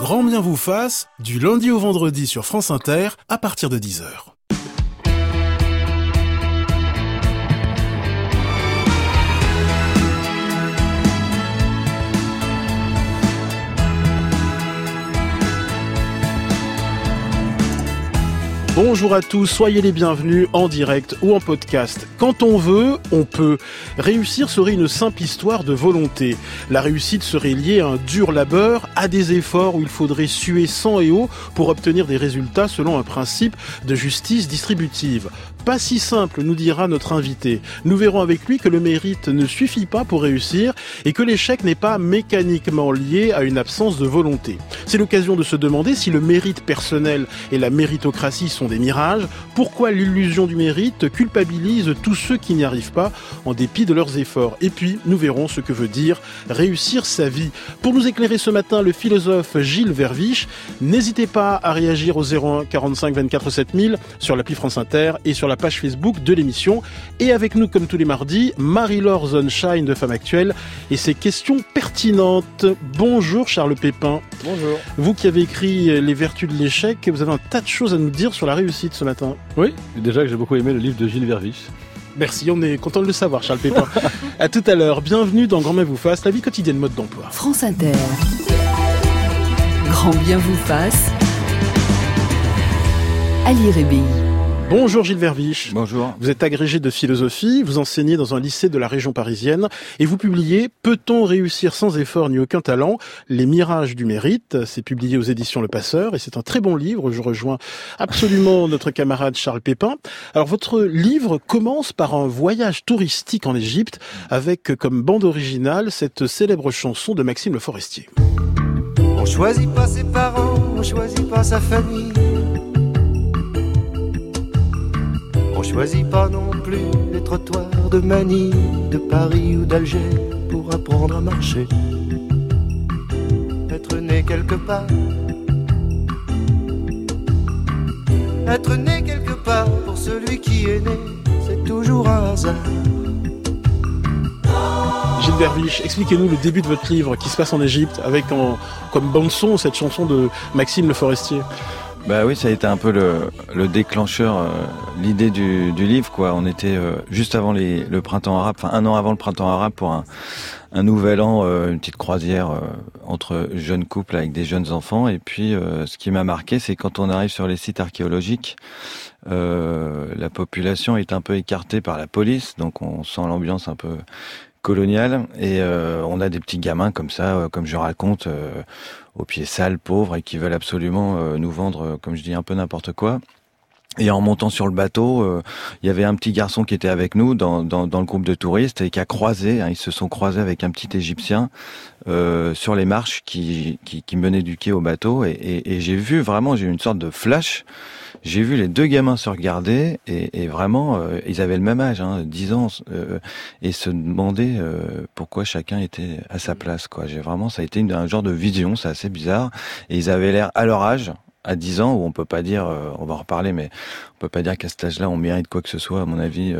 Grand bien vous fasse, du lundi au vendredi sur France Inter, à partir de 10h. Bonjour à tous, soyez les bienvenus en direct ou en podcast. Quand on veut, on peut. Réussir serait une simple histoire de volonté. La réussite serait liée à un dur labeur, à des efforts où il faudrait suer sang et eau pour obtenir des résultats selon un principe de justice distributive. Pas si simple, nous dira notre invité. Nous verrons avec lui que le mérite ne suffit pas pour réussir et que l'échec n'est pas mécaniquement lié à une absence de volonté. C'est l'occasion de se demander si le mérite personnel et la méritocratie sont des mirages, pourquoi l'illusion du mérite culpabilise tous ceux qui n'y arrivent pas en dépit de leurs efforts. Et puis, nous verrons ce que veut dire réussir sa vie. Pour nous éclairer ce matin, le philosophe Gilles Verviche. N'hésitez pas à réagir au 01 45 24 7000 sur l'appli France Inter et sur la page Facebook de l'émission. Et avec nous, comme tous les mardis, Marie-Laure Sunshine de Femme Actuelle et ses questions pertinentes. Bonjour Charles Pépin. Bonjour. Vous qui avez écrit Les Vertus de l'échec, vous avez un tas de choses à nous dire sur la réussite ce matin. Oui, déjà que j'ai beaucoup aimé le livre de Gilles Verviche. Merci, on est content de le savoir, Charles Pépin. À tout à l'heure, bienvenue dans Grand bien vous fasse, la vie quotidienne mode d'emploi. France Inter. Grand bien vous fasse. Ali Rébi. Bonjour Gilles Verviche. Bonjour. Vous êtes agrégé de philosophie, vous enseignez dans un lycée de la région parisienne et vous publiez « Peut-on réussir sans effort ni aucun talent ? Les mirages du mérite ». C'est publié aux éditions Le Passeur et c'est un très bon livre. Je rejoins absolument notre camarade Charles Pépin. Alors votre livre commence par un voyage touristique en Égypte avec comme bande originale cette célèbre chanson de Maxime Le Forestier. On choisit pas ses parents, on choisit pas sa famille. On choisit pas non plus les trottoirs de Manille, de Paris ou d'Alger pour apprendre à marcher. Être né quelque part, être né quelque part pour celui qui est né, c'est toujours un hasard. Gilles Verviche, expliquez-nous le début de votre livre qui se passe en Égypte avec comme bande-son cette chanson de Maxime Le Forestier. Bah oui, ça a été un peu le déclencheur, l'idée du livre, quoi. On était juste avant le printemps arabe, enfin un an avant le printemps arabe pour un nouvel an, une petite croisière entre jeunes couples avec des jeunes enfants. Et puis, ce qui m'a marqué, c'est quand on arrive sur les sites archéologiques, la population est un peu écartée par la police, donc on sent l'ambiance un peu coloniale et on a des petits gamins comme ça, comme je raconte, aux pieds sales, pauvres et qui veulent absolument nous vendre, comme je dis, un peu n'importe quoi. Et en montant sur le bateau, il y avait un petit garçon qui était avec nous dans le groupe de touristes et qui a croisé, ils se sont croisés avec un petit Égyptien sur les marches qui menait du quai au bateau et j'ai vu une sorte de flash. J'ai vu les deux gamins se regarder et vraiment, ils avaient le même âge, 10 ans, et se demander pourquoi chacun était à sa place, quoi. Ça a été un genre de vision, c'est assez bizarre. Et ils avaient l'air à leur âge, à 10 ans, où on peut pas dire, on va en reparler, mais on peut pas dire qu'à cet âge-là, on mérite quoi que ce soit, à mon avis,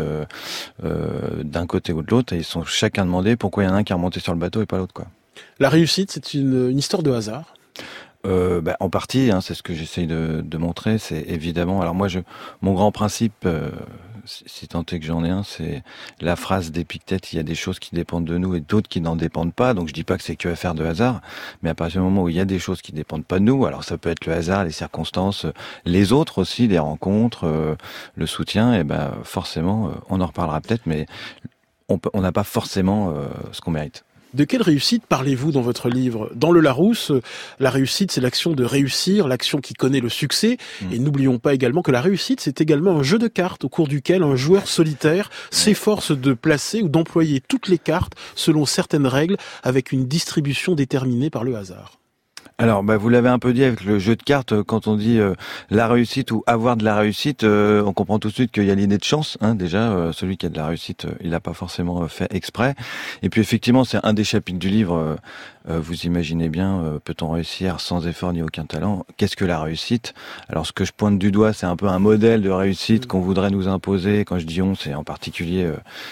d'un côté ou de l'autre. Et ils sont chacun demandé pourquoi il y en a un qui est remonté sur le bateau et pas l'autre, quoi. La réussite, c'est une histoire de hasard. En partie, c'est ce que j'essaye de montrer. C'est évidemment. Alors moi, mon grand principe, si tant est que j'en ai un, c'est la phrase d'Épictète. Il y a des choses qui dépendent de nous et d'autres qui n'en dépendent pas. Donc je dis pas que c'est que affaire de hasard, mais à partir du moment où il y a des choses qui dépendent pas de nous, alors ça peut être le hasard, les circonstances, les autres aussi, les rencontres, le soutien. Et forcément, on en reparlera peut-être, mais on n'a pas forcément ce qu'on mérite. De quelle réussite parlez-vous dans votre livre ? Dans le Larousse, la réussite, c'est l'action de réussir, l'action qui connaît le succès. Et n'oublions pas également que la réussite, c'est également un jeu de cartes au cours duquel un joueur solitaire s'efforce de placer ou d'employer toutes les cartes selon certaines règles avec une distribution déterminée par le hasard. Alors, vous l'avez un peu dit avec le jeu de cartes, quand on dit la réussite ou avoir de la réussite, on comprend tout de suite qu'il y a l'idée de chance. Déjà, celui qui a de la réussite, il n'a pas forcément fait exprès. Et puis effectivement, c'est un des chapitres du livre. Vous imaginez bien, peut-on réussir sans effort ni aucun talent ? Qu'est-ce que la réussite ? Alors, ce que je pointe du doigt, c'est un peu un modèle de réussite qu'on voudrait nous imposer. Quand je dis on, c'est en particulier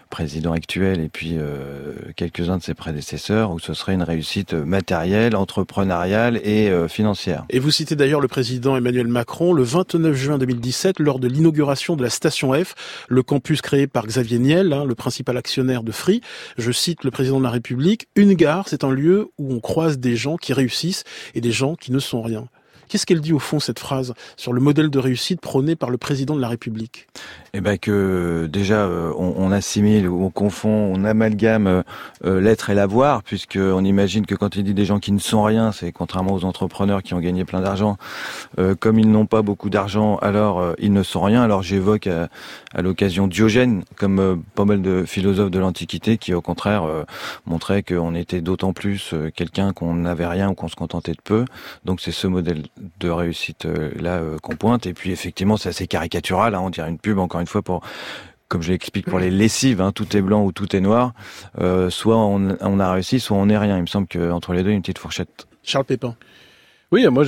président actuel et puis quelques-uns de ses prédécesseurs, où ce serait une réussite matérielle, entrepreneuriale et financière. Et vous citez d'ailleurs le président Emmanuel Macron le 29 juin 2017 lors de l'inauguration de la Station F, le campus créé par Xavier Niel, le principal actionnaire de Free. Je cite le président de la République, « Une gare, c'est un lieu où on croise des gens qui réussissent et des gens qui ne sont rien ». Qu'est-ce qu'elle dit au fond, cette phrase, sur le modèle de réussite prôné par le président de la République ? Eh ben que déjà on assimile, on confond, on amalgame l'être et l'avoir, puisque on imagine que quand il dit des gens qui ne sont rien, c'est contrairement aux entrepreneurs qui ont gagné plein d'argent, comme ils n'ont pas beaucoup d'argent, alors ils ne sont rien. Alors j'évoque à l'occasion Diogène, comme pas mal de philosophes de l'Antiquité, qui au contraire montraient qu'on était d'autant plus quelqu'un qu'on n'avait rien ou qu'on se contentait de peu. Donc c'est ce modèle de réussite là qu'on pointe. Et puis effectivement c'est assez caricatural, on dirait une pub encore une fois pour, comme je l'explique pour les lessives, tout est blanc ou tout est noir, soit on a réussi, soit on n'est rien. Il me semble qu'entre les deux il y a une petite fourchette. Charles Pépin. Oui, moi,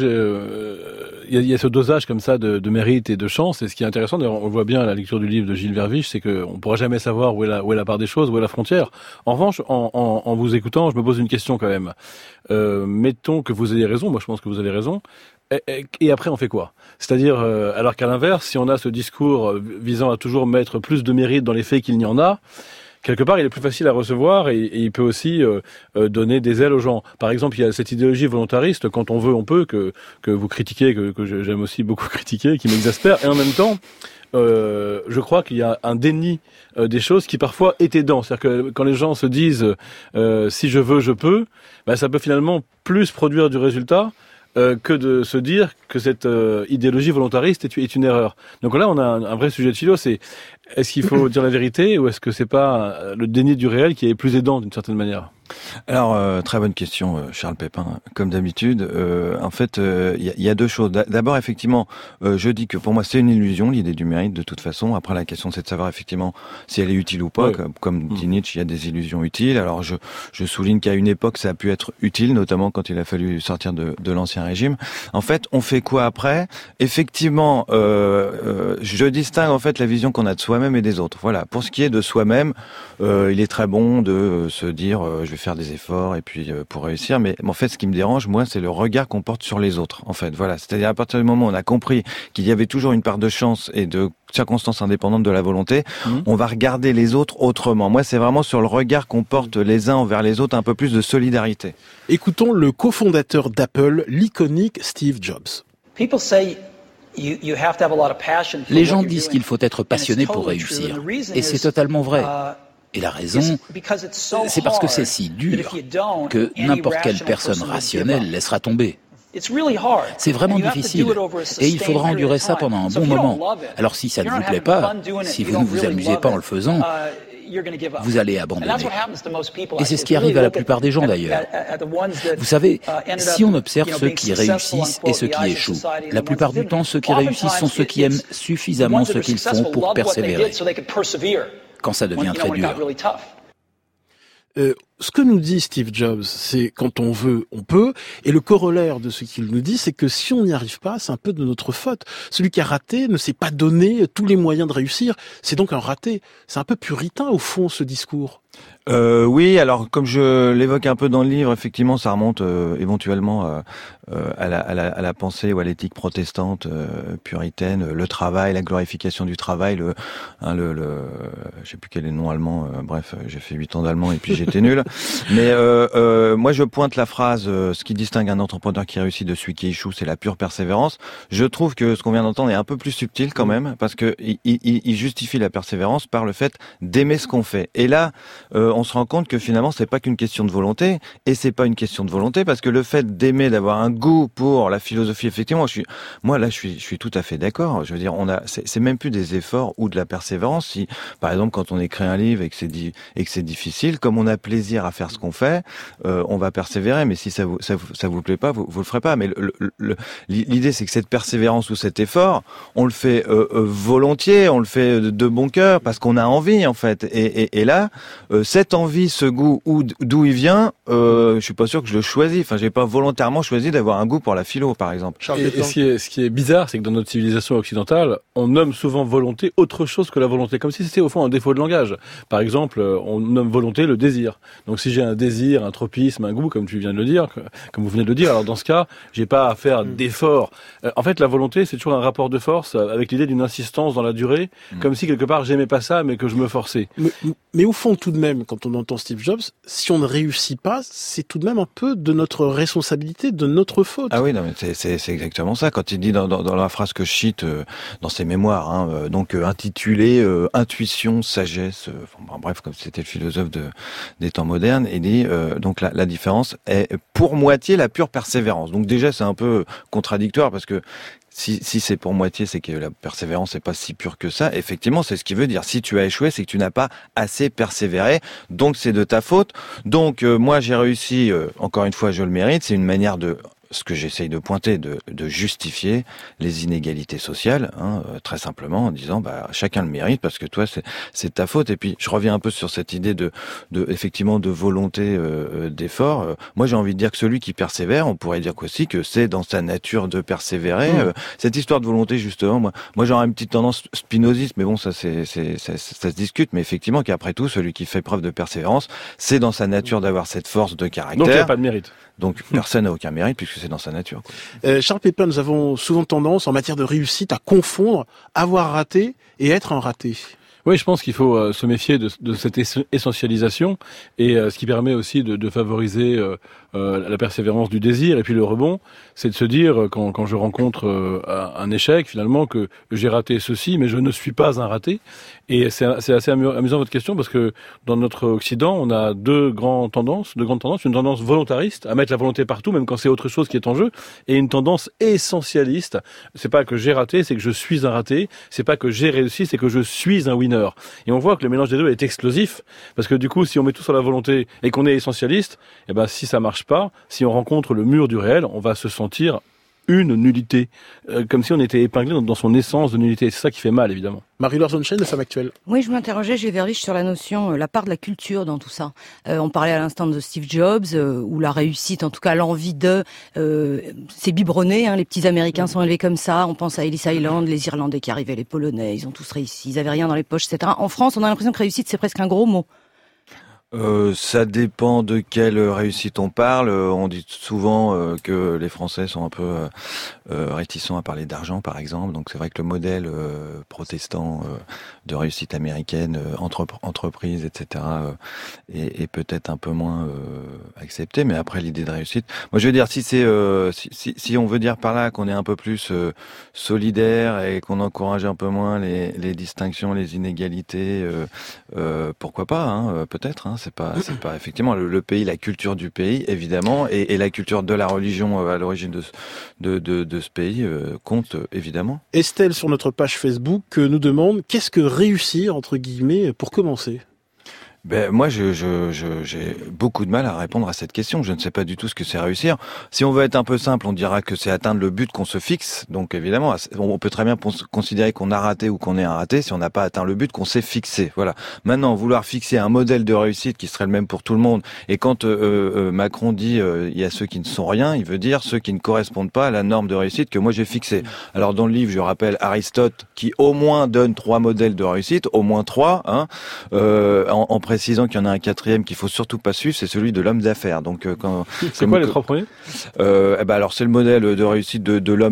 il y a ce dosage comme ça de mérite et de chance. Et ce qui est intéressant, d'ailleurs, on le voit bien à la lecture du livre de Gilles Verviche, c'est qu'on ne pourra jamais savoir où est la part des choses, où est la frontière. En revanche, en vous écoutant, je me pose une question quand même. Mettons que vous ayez raison, moi je pense que vous avez raison. Et après, on fait quoi ? C'est-à-dire, alors qu'à l'inverse, si on a ce discours visant à toujours mettre plus de mérite dans les faits qu'il n'y en a, quelque part, il est plus facile à recevoir et il peut aussi donner des ailes aux gens. Par exemple, il y a cette idéologie volontariste, quand on veut, on peut, que vous critiquez, que j'aime aussi beaucoup critiquer, qui m'exaspère. Et en même temps, je crois qu'il y a un déni des choses qui parfois est aidant. C'est-à-dire que quand les gens se disent si je veux, je peux, ça peut finalement plus produire du résultat que de se dire que cette idéologie volontariste est une erreur. Donc là, on a un vrai sujet de philo, c'est est-ce qu'il faut dire la vérité ou est-ce que c'est pas le déni du réel qui est plus aidant d'une certaine manière ? Alors, très bonne question, Charles Pépin. Comme d'habitude, en fait, il y a deux choses. D'abord, effectivement, je dis que pour moi, c'est une illusion, l'idée du mérite, de toute façon. Après, la question, c'est de savoir, effectivement, si elle est utile ou pas. Oui. Comme dit Nietzsche, il y a des illusions utiles. Alors, je souligne qu'à une époque, ça a pu être utile, notamment quand il a fallu sortir de l'Ancien Régime. En fait, on fait quoi après ? Effectivement, je distingue, en fait, la vision qu'on a de soi-même et des autres. Voilà. Pour ce qui est de soi-même, il est très bon de se dire, je vais faire des efforts et puis pour réussir, mais en fait ce qui me dérange moi c'est le regard qu'on porte sur les autres en fait, voilà, c'est-à-dire à partir du moment où on a compris qu'il y avait toujours une part de chance et de circonstances indépendantes de la volonté, on va regarder les autres autrement. Moi c'est vraiment sur le regard qu'on porte les uns envers les autres, un peu plus de solidarité. Écoutons le cofondateur d'Apple, l'iconique Steve Jobs. Les gens disent qu'il faut être passionné pour réussir, et c'est totalement vrai. Et la raison, c'est parce que c'est si dur que n'importe quelle personne rationnelle laissera tomber. C'est vraiment difficile et il faudra endurer ça pendant un bon moment. Alors si ça ne vous plaît pas, si vous ne vous amusez pas en le faisant, vous allez abandonner. Et c'est ce qui arrive à la plupart des gens d'ailleurs. Vous savez, si on observe ceux qui réussissent et ceux qui échouent, la plupart du temps, ceux qui réussissent sont ceux qui aiment suffisamment ce qu'ils font pour persévérer. Quand ça devient très dur. Ce que nous dit Steve Jobs, c'est quand on veut, on peut. Et le corollaire de ce qu'il nous dit, c'est que si on n'y arrive pas, c'est un peu de notre faute. Celui qui a raté ne s'est pas donné tous les moyens de réussir. C'est donc un raté. C'est un peu puritain, au fond, ce discours. Oui, alors comme je l'évoque un peu dans le livre, effectivement, ça remonte éventuellement à la pensée ou à l'éthique protestante puritaine, le travail, la glorification du travail, je sais plus quel est le nom allemand. Bref, j'ai fait 8 ans d'allemand et puis j'étais nul. Mais moi, je pointe la phrase ce qui distingue un entrepreneur qui réussit de celui qui échoue, c'est la pure persévérance. Je trouve que ce qu'on vient d'entendre est un peu plus subtil quand même, parce que il justifie la persévérance par le fait d'aimer ce qu'on fait. Et là, on se rend compte que finalement c'est pas qu'une question de volonté, et c'est pas une question de volonté parce que le fait d'aimer, d'avoir un goût pour la philosophie, effectivement, je suis tout à fait d'accord. Je veux dire, c'est même plus des efforts ou de la persévérance. Si par exemple quand on écrit un livre et que c'est difficile, comme on a plaisir à faire ce qu'on fait, on va persévérer. Mais si ça vous plaît pas, vous le ferez pas. Mais l'idée c'est que cette persévérance ou cet effort, on le fait volontiers, on le fait de bon cœur parce qu'on a envie en fait. Et là, cette envie, ce goût, d'où il vient, je suis pas sûr que je le choisis. Enfin, j'ai pas volontairement choisi d'avoir un goût pour la philo, par exemple. Et ce qui est bizarre, c'est que dans notre civilisation occidentale, on nomme souvent volonté autre chose que la volonté, comme si c'était au fond un défaut de langage. Par exemple, on nomme volonté le désir. Donc si j'ai un désir, un tropisme, un goût, comme tu viens de le dire, comme vous venez de le dire, alors dans ce cas, j'ai pas à faire d'efforts. En fait, la volonté, c'est toujours un rapport de force avec l'idée d'une insistance dans la durée, comme si quelque part j'aimais pas ça, mais que je me forçais. Mais au fond, tout de même, quand on entend Steve Jobs, si on ne réussit pas, c'est tout de même un peu de notre responsabilité, de notre faute. Ah oui, non, mais c'est exactement ça. Quand il dit dans la phrase que je cite dans ses mémoires, donc intitulée Intuition, sagesse, bref, comme c'était le philosophe des temps modernes, il dit donc la différence est pour moitié la pure persévérance. Donc déjà, c'est un peu contradictoire parce que si c'est pour moitié, c'est que la persévérance n'est pas si pure que ça. Effectivement, c'est ce qui veut dire. Si tu as échoué, c'est que tu n'as pas assez persévéré. Donc, c'est de ta faute. Donc, moi, j'ai réussi. Encore une fois, je le mérite. C'est une manière de... Ce que j'essaye de pointer, de justifier les inégalités sociales, très simplement en disant chacun le mérite parce que toi c'est ta faute. Et puis je reviens un peu sur cette idée de effectivement de volonté d'effort. Moi j'ai envie de dire que celui qui persévère, on pourrait dire aussi que c'est dans sa nature de persévérer. Cette histoire de volonté justement, moi j'aurais une petite tendance spinoziste, mais bon ça ça se discute. Mais effectivement qu'après tout celui qui fait preuve de persévérance, c'est dans sa nature d'avoir cette force de caractère. Donc il n'y a pas de mérite. Donc personne n'a aucun mérite puisque c'est dans sa nature. Quoi. Charles Pépin, nous avons souvent tendance en matière de réussite à confondre avoir raté et être un raté. Oui, je pense qu'il faut se méfier de cette essentialisation et ce qui permet aussi de favoriser la persévérance du désir et puis le rebond, c'est de se dire quand je rencontre un échec finalement que j'ai raté ceci mais je ne suis pas un raté. Et c'est assez amusant votre question parce que dans notre Occident, on a deux grandes tendances, une tendance volontariste à mettre la volonté partout même quand c'est autre chose qui est en jeu et une tendance essentialiste. C'est pas que j'ai raté, c'est que je suis un raté, c'est pas que j'ai réussi, c'est que je suis un winner. Et on voit que le mélange des deux est explosif parce que du coup, si on met tout sur la volonté et qu'on est essentialiste, si ça marche pas, si on rencontre le mur du réel, on va se sentir une nullité, comme si on était épinglé dans son essence de nullité. C'est ça qui fait mal, évidemment. Marie-Laure Zonchen, de Femme Actuelle. Oui, je m'interrogeais, Gilles Verviche, sur la notion, la part de la culture dans tout ça. On parlait à l'instant de Steve Jobs, où la réussite, en tout cas l'envie c'est biberonné, les petits Américains sont élevés comme ça, on pense à Ellis Island, les Irlandais qui arrivaient, les Polonais, ils ont tous réussi, ils avaient rien dans les poches, etc. En France, on a l'impression que réussite, c'est presque un gros mot. Ça dépend de quelle réussite on parle. On dit souvent que les Français sont un peu réticents à parler d'argent, par exemple. Donc c'est vrai que le modèle protestant de réussite américaine, entreprise, etc., est peut-être un peu moins accepté. Mais après l'idée de réussite, moi je veux dire si on veut dire par là qu'on est un peu plus solidaire et qu'on encourage un peu moins les distinctions, les inégalités, pourquoi pas, peut-être. C'est pas effectivement le pays, la culture du pays évidemment et la culture de la religion à l'origine de ce pays compte évidemment. Estelle sur notre page Facebook nous demande qu'est-ce que réussir entre guillemets pour commencer. Moi, j'ai beaucoup de mal à répondre à cette question. Je ne sais pas du tout ce que c'est réussir. Si on veut être un peu simple, on dira que c'est atteindre le but qu'on se fixe. Donc, évidemment, on peut très bien considérer qu'on a raté ou qu'on est un raté si on n'a pas atteint le but qu'on s'est fixé. Voilà. Maintenant, vouloir fixer un modèle de réussite qui serait le même pour tout le monde. Et quand Macron dit il y a ceux qui ne sont rien, il veut dire ceux qui ne correspondent pas à la norme de réussite que moi j'ai fixée. Alors, dans le livre, je rappelle Aristote qui au moins donne 3 modèles de réussite, au moins 3, en précisant qu'il y en a un 4e qu'il faut surtout pas suivre, c'est celui de l'homme d'affaires. Donc c'est quoi les 3 premiers alors c'est le modèle de réussite de l'homme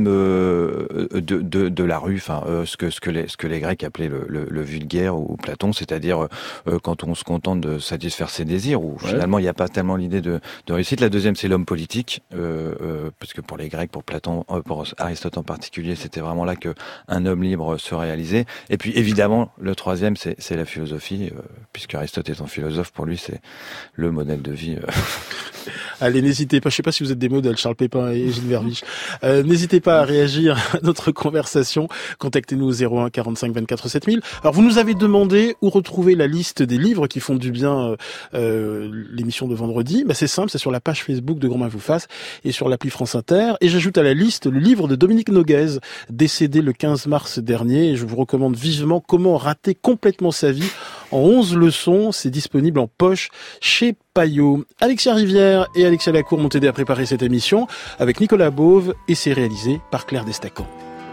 de la rue, ce que les Grecs appelaient le vulgaire ou Platon, c'est-à-dire quand on se contente de satisfaire ses désirs, où finalement il n'y a pas tellement l'idée de réussite. La deuxième c'est l'homme politique, parce que pour les Grecs, pour Platon, pour Aristote en particulier, c'était vraiment là que un homme libre se réalisait. Et puis évidemment le 3e c'est la philosophie, puisque Aristote étant philosophe, pour lui c'est le modèle de vie. Allez, n'hésitez pas, je sais pas si vous êtes des modèles, Charles Pépin et Gilles Verviche. N'hésitez pas à réagir à notre conversation. Contactez-nous au 01 45 24 7000. Alors, vous nous avez demandé où retrouver la liste des livres qui font du bien l'émission de vendredi. C'est simple, c'est sur la page Facebook de Grand Main vous fasse et sur l'appli France Inter. Et j'ajoute à la liste le livre de Dominique Noguez, décédé le 15 mars dernier. Et je vous recommande vivement Comment rater complètement sa vie en 11 leçons. C'est disponible en poche chez Payot. Alexia Rivière et Alexia Lacour m'ont aidé à préparer cette émission avec Nicolas Beauve et c'est réalisé par Claire Destacan.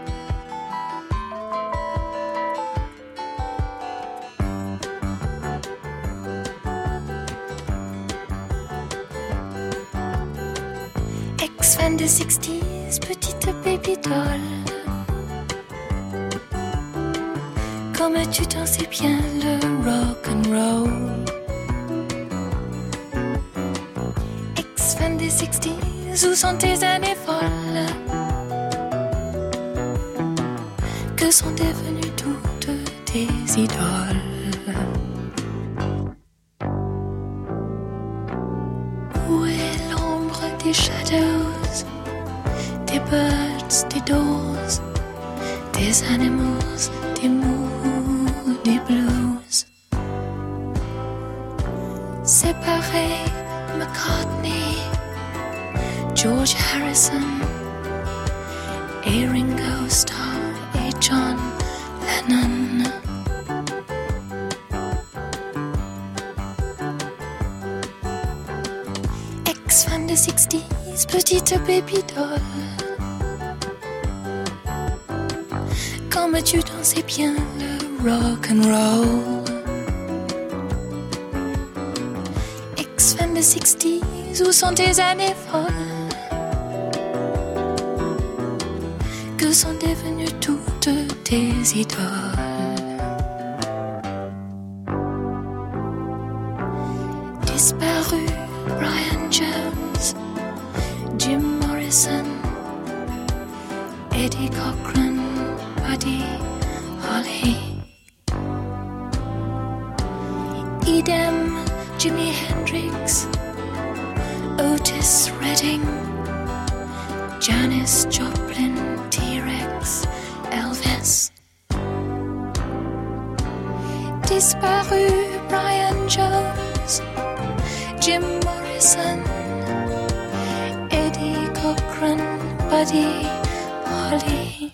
Ex-fan des 60s, petite baby doll. Comme tu t'en sais bien le rock'n'roll. Ex-fan des 60s, où sont tes années folles? Que sont devenues toutes tes idoles? Où est l'ombre des shadows, des birds, des doors, des animals, des moody blues? Séparés, McCartney, George Harrison et Ringo Starr et John Lennon. Ex-fan des 60s, petite baby doll. Comme tu dansais bien le rock'n'roll. Ex-fan des 60s, où sont tes années folles? Que sont devenues toutes tes idoles? Disparu Brian Jones, Jim Morrison, Eddie Cochran, Buddy Holly. Idem Jimi Hendrix, Otis Redding, Janis Joplin, T-Rex, Elvis. Disparu Brian Jones, Jim Morrison, Eddie Cochran, Buddy Holly.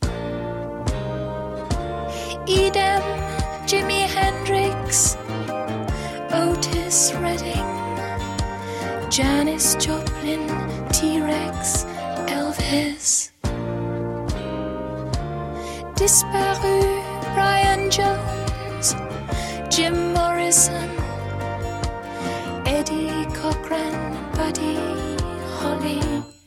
Idem Jimi Hendrix, Otis Redding, Janis Joplin, T-Rex, Elvis. Disparu Brian Jones, Jim Morrison, Eddie Cochran, Buddy Holly.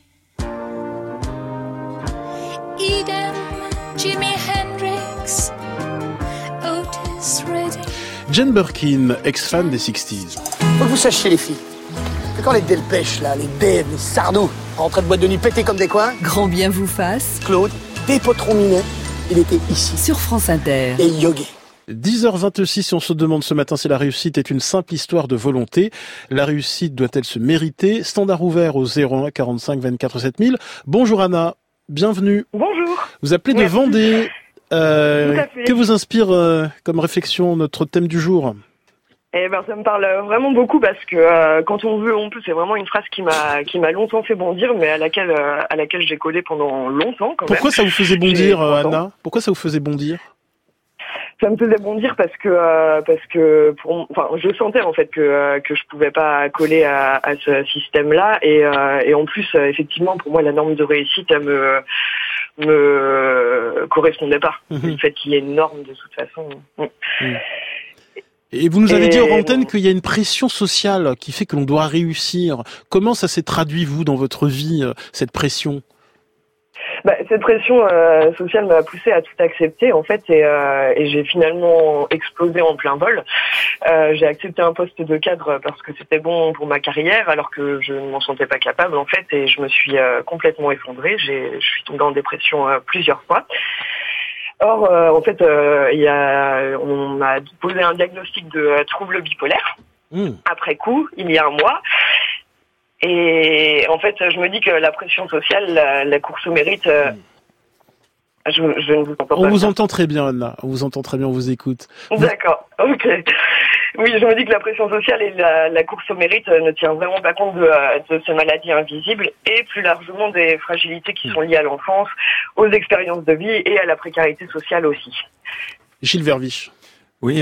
Idem Jimi Hendrix, Otis Redding. Jane Birkin, ex-fan des 60s. Faut que vous sachiez, les filles, que quand les Delpech, là, les Dave, les Sardou, rentraient de boîte de nuit pétés comme des coins, Grand bien vous fasse. Claude, des potrons minets, il était ici. Sur France Inter. Et yogué. 10h26, si on se demande ce matin si la réussite est une simple histoire de volonté. La réussite doit-elle se mériter? Standard ouvert au 01 45 24 7000. Bonjour Anna, bienvenue. Bonjour. Vous appelez de Vendée. Que vous inspire comme réflexion notre thème du jour? Eh ben, ça me parle vraiment beaucoup parce que quand on veut, on peut. C'est vraiment une phrase qui m'a longtemps fait bondir, mais à laquelle j'ai collé pendant longtemps. Pourquoi ça vous faisait bondir, Anna? Pourquoi ça vous faisait bondir? Ça me faisait bondir parce que je sentais en fait que je pouvais pas coller à ce système-là et en plus effectivement pour moi la norme de réussite elle me correspondait pas. Le fait qu'il y ait une norme de toute façon. Et vous nous avez dit hors antenne qu'il y a une pression sociale qui fait que l'on doit réussir. Comment ça s'est traduit, vous, dans votre vie, cette pression? Cette pression sociale m'a poussée à tout accepter en fait et j'ai finalement explosé en plein vol. J'ai accepté un poste de cadre parce que c'était bon pour ma carrière alors que je ne m'en sentais pas capable en fait et je me suis complètement effondrée. Je suis tombée en dépression plusieurs fois. Or en fait on m'a posé un diagnostic de trouble bipolaire après coup il y a un mois. Et en fait, je me dis que la pression sociale, la course au mérite, je ne vous entends pas. On vous entend très bien, Anna. On vous entend très bien, on vous écoute. D'accord, ok. Oui, je me dis que la pression sociale et la course au mérite ne tient vraiment pas compte de ces maladies invisibles et plus largement des fragilités qui sont liées à l'enfance, aux expériences de vie et à la précarité sociale aussi. Gilles Verviche. Oui,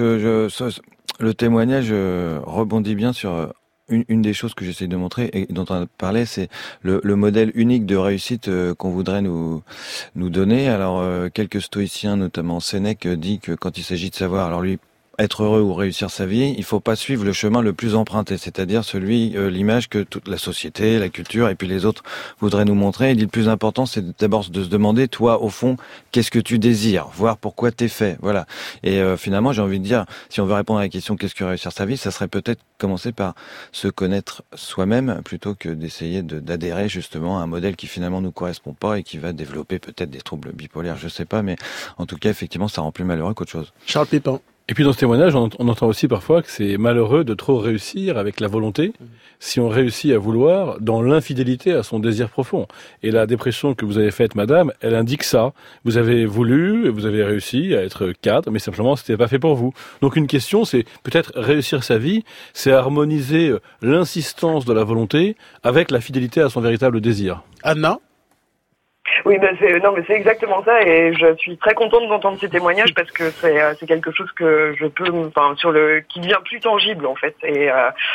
le témoignage rebondit bien sur une des choses que j'essaie de montrer et dont on a parlé, c'est le modèle unique de réussite qu'on voudrait nous donner. Alors, quelques stoïciens, notamment Sénèque, dit que quand il s'agit de savoir, alors lui, être heureux ou réussir sa vie, il faut pas suivre le chemin le plus emprunté, c'est-à-dire l'image que toute la société, la culture et puis les autres voudraient nous montrer. Il dit le plus important, c'est d'abord de se demander, toi, au fond, qu'est-ce que tu désires, voir pourquoi t'es fait, voilà. Et finalement, j'ai envie de dire, si on veut répondre à la question qu'est-ce que réussir sa vie, ça serait peut-être commencer par se connaître soi-même plutôt que d'essayer d'adhérer justement à un modèle qui finalement nous correspond pas et qui va développer peut-être des troubles bipolaires, je sais pas, mais en tout cas, effectivement, ça rend plus malheureux qu'autre chose. Charles Pépin. Et puis dans ce témoignage, on entend aussi parfois que c'est malheureux de trop réussir avec la volonté, si on réussit à vouloir dans l'infidélité à son désir profond. Et la dépression que vous avez faite, madame, elle indique ça. Vous avez voulu, vous avez réussi à être cadre, mais simplement c'était pas fait pour vous. Donc une question, c'est peut-être réussir sa vie, c'est harmoniser l'insistance de la volonté avec la fidélité à son véritable désir. Anna? Oui, c'est exactement ça, et je suis très contente d'entendre ces témoignages parce que c'est quelque chose que je peux, qui devient plus tangible en fait, et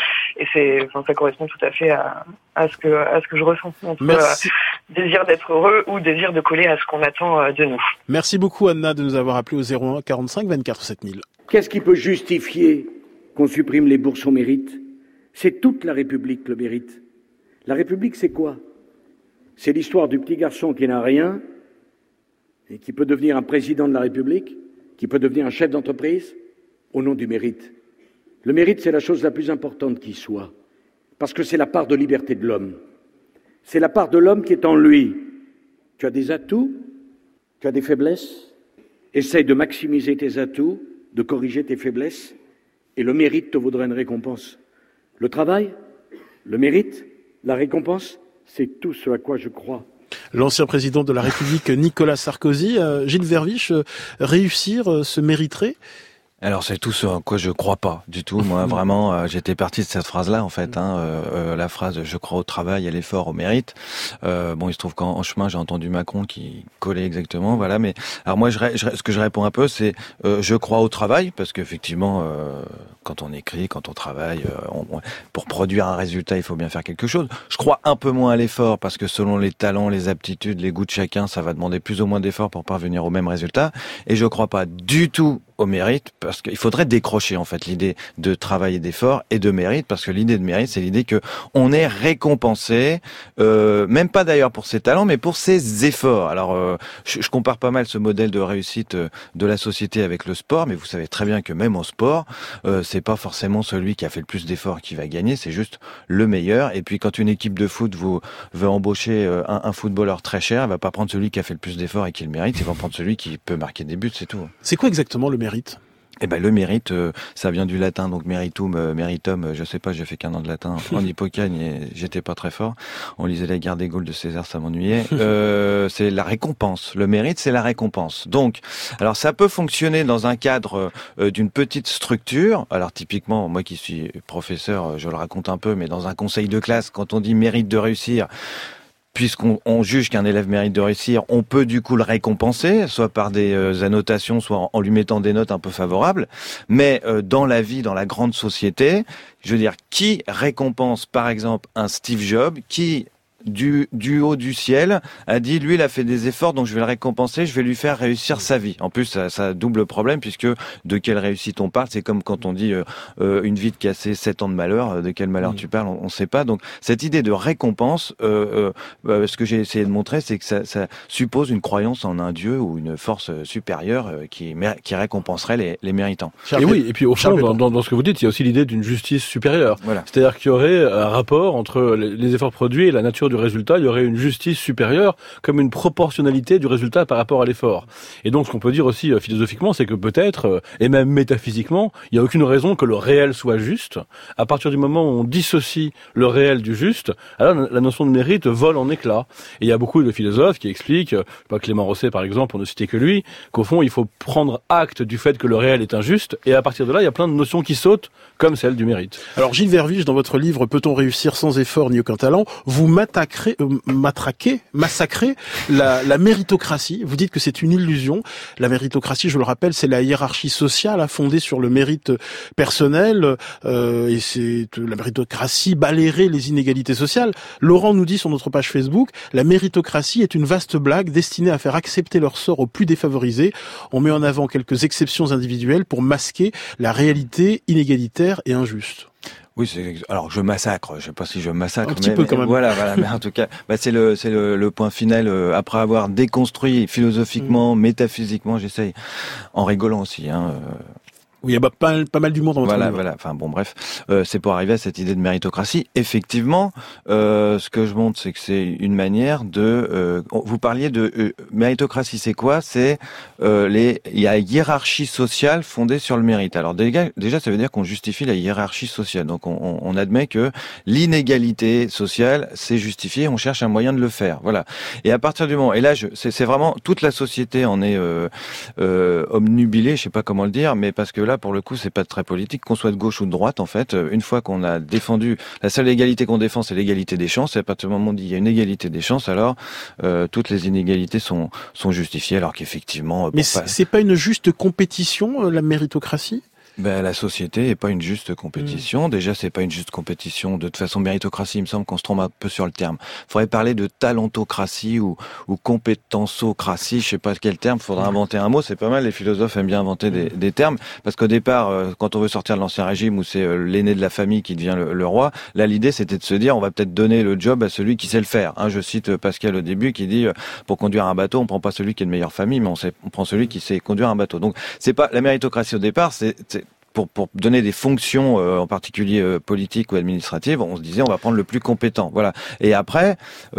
ça correspond tout à fait à ce que je ressens. Donc, désir d'être heureux ou désir de coller à ce qu'on attend de nous. Merci beaucoup Anna de nous avoir appelé au 01 45 24 7000. Qu'est-ce qui peut justifier qu'on supprime les bourses au mérite? C'est toute la République le mérite. La République, c'est quoi? C'est l'histoire du petit garçon qui n'a rien et qui peut devenir un président de la République, qui peut devenir un chef d'entreprise au nom du mérite. Le mérite, c'est la chose la plus importante qui soit, parce que c'est la part de liberté de l'homme. C'est la part de l'homme qui est en lui. Tu as des atouts, tu as des faiblesses. Essaye de maximiser tes atouts, de corriger tes faiblesses, et le mérite te vaudra une récompense. Le travail, le mérite, la récompense, c'est tout ce à quoi je crois. L'ancien président de la République, Nicolas Sarkozy, Gilles Verviche, réussir se mériterait? Alors c'est tout ce à quoi je crois pas du tout. Moi vraiment, j'étais parti de cette phrase-là en fait. La phrase "je crois au travail, à l'effort, au mérite". Il se trouve qu'en chemin j'ai entendu Macron qui collait exactement. Voilà. Mais alors moi ce que je réponds un peu, c'est je crois au travail parce qu'effectivement quand on écrit, quand on travaille, pour produire un résultat, il faut bien faire quelque chose. Je crois un peu moins à l'effort parce que selon les talents, les aptitudes, les goûts de chacun, ça va demander plus ou moins d'efforts pour parvenir au même résultat. Et je crois pas du tout au mérite, parce qu'il faudrait décrocher en fait l'idée de travail et d'effort et de mérite, parce que l'idée de mérite, c'est l'idée que on est récompensé, même pas d'ailleurs pour ses talents, mais pour ses efforts. Alors, je compare pas mal ce modèle de réussite de la société avec le sport, mais vous savez très bien que même au sport, c'est pas forcément celui qui a fait le plus d'efforts qui va gagner, c'est juste le meilleur. Et puis quand une équipe de foot veut embaucher un footballeur très cher, elle va pas prendre celui qui a fait le plus d'efforts et qui le mérite, elle va prendre celui qui peut marquer des buts, c'est tout. C'est quoi exactement le mérite? Le mérite, ça vient du latin, donc meritum, meritum, je sais pas, j'ai fait qu'un an de latin en Hippocagne et j'étais pas très fort. On lisait la guerre des Gaules de César, ça m'ennuyait. C'est la récompense. Le mérite, c'est la récompense. Donc, alors ça peut fonctionner dans un cadre d'une petite structure. Alors typiquement, moi qui suis professeur, je le raconte un peu, mais dans un conseil de classe, quand on dit mérite de réussir, puisqu'on juge qu'un élève mérite de réussir, on peut du coup le récompenser, soit par des annotations, soit en lui mettant des notes un peu favorables. Mais dans la vie, dans la grande société, je veux dire, qui récompense par exemple un Steve Jobs qui du haut du ciel a dit lui il a fait des efforts donc je vais le récompenser, je vais lui faire réussir sa vie. En plus ça double problème puisque de quelle réussite on parle, c'est comme quand on dit une vie de cassé 7 ans de malheur, de quel malheur tu parles, on sait pas. Donc cette idée de récompense, ce que j'ai essayé de montrer, c'est que ça suppose une croyance en un dieu ou une force supérieure qui récompenserait les méritants. Et oui, et puis au fond dans ce que vous dites, il y a aussi l'idée d'une justice supérieure. Voilà. C'est-à-dire qu'il y aurait un rapport entre les efforts produits et la nature du résultat, il y aurait une justice supérieure comme une proportionnalité du résultat par rapport à l'effort. Et donc ce qu'on peut dire aussi philosophiquement, c'est que peut-être, et même métaphysiquement, il n'y a aucune raison que le réel soit juste. À partir du moment où on dissocie le réel du juste, alors la notion de mérite vole en éclats. Et il y a beaucoup de philosophes qui expliquent, Clément Rosset par exemple, pour ne citer que lui, qu'au fond il faut prendre acte du fait que le réel est injuste, et à partir de là il y a plein de notions qui sautent, comme celle du mérite. Alors Gilles Verviche, dans votre livre « Peut-on réussir sans effort ni aucun talent ?», vous m'attaquez massacrer la méritocratie. Vous dites que c'est une illusion. La méritocratie, je le rappelle, c'est la hiérarchie sociale fondée sur le mérite personnel, et c'est la méritocratie balayerait les inégalités sociales. Laurent nous dit sur notre page Facebook, la méritocratie est une vaste blague destinée à faire accepter leur sort aux plus défavorisés. On met en avant quelques exceptions individuelles pour masquer la réalité inégalitaire et injuste. Oui, alors je massacre, je sais pas si je massacre, un petit peu quand même. Voilà, mais en tout cas, c'est le point final. Après avoir déconstruit philosophiquement, métaphysiquement, j'essaye, en rigolant aussi, Oui, il y a pas mal d'humour dans votre livre. Voilà. Enfin bon, bref, c'est pour arriver à cette idée de méritocratie. Effectivement, ce que je montre, c'est que c'est une manière de. Vous parliez de méritocratie, c'est quoi ? C'est il y a une hiérarchie sociale fondée sur le mérite. Alors déjà, ça veut dire qu'on justifie la hiérarchie sociale. Donc on admet que l'inégalité sociale, c'est justifié. On cherche un moyen de le faire. Voilà. Et à partir du moment, et là, c'est vraiment toute la société en est obnubilée. Je sais pas comment le dire, mais parce que là, pour le coup, c'est pas très politique, qu'on soit de gauche ou de droite, en fait. Une fois qu'on a défendu, la seule égalité qu'on défend, c'est l'égalité des chances. Et à partir du moment où on dit il y a une égalité des chances, alors toutes les inégalités sont justifiées, alors qu'effectivement. Mais c'est pas une juste compétition, la méritocratie ? La société est pas une juste compétition. Déjà, c'est pas une juste compétition. De toute façon, méritocratie, il me semble qu'on se trompe un peu sur le terme. Faudrait parler de talentocratie ou compétensocratie. Je sais pas quel terme. Faudrait inventer un mot. C'est pas mal. Les philosophes aiment bien inventer des termes. Parce qu'au départ, quand on veut sortir de l'ancien régime où c'est l'aîné de la famille qui devient le roi, là, l'idée, c'était de se dire, on va peut-être donner le job à celui qui sait le faire. Je cite Pascal au début qui dit, pour conduire un bateau, on prend pas celui qui est de meilleure famille, mais on prend celui qui sait conduire un bateau. Donc, c'est pas la méritocratie au départ, c'est pour donner des fonctions, en particulier politiques ou administratives, on se disait on va prendre le plus compétent, voilà. Et après,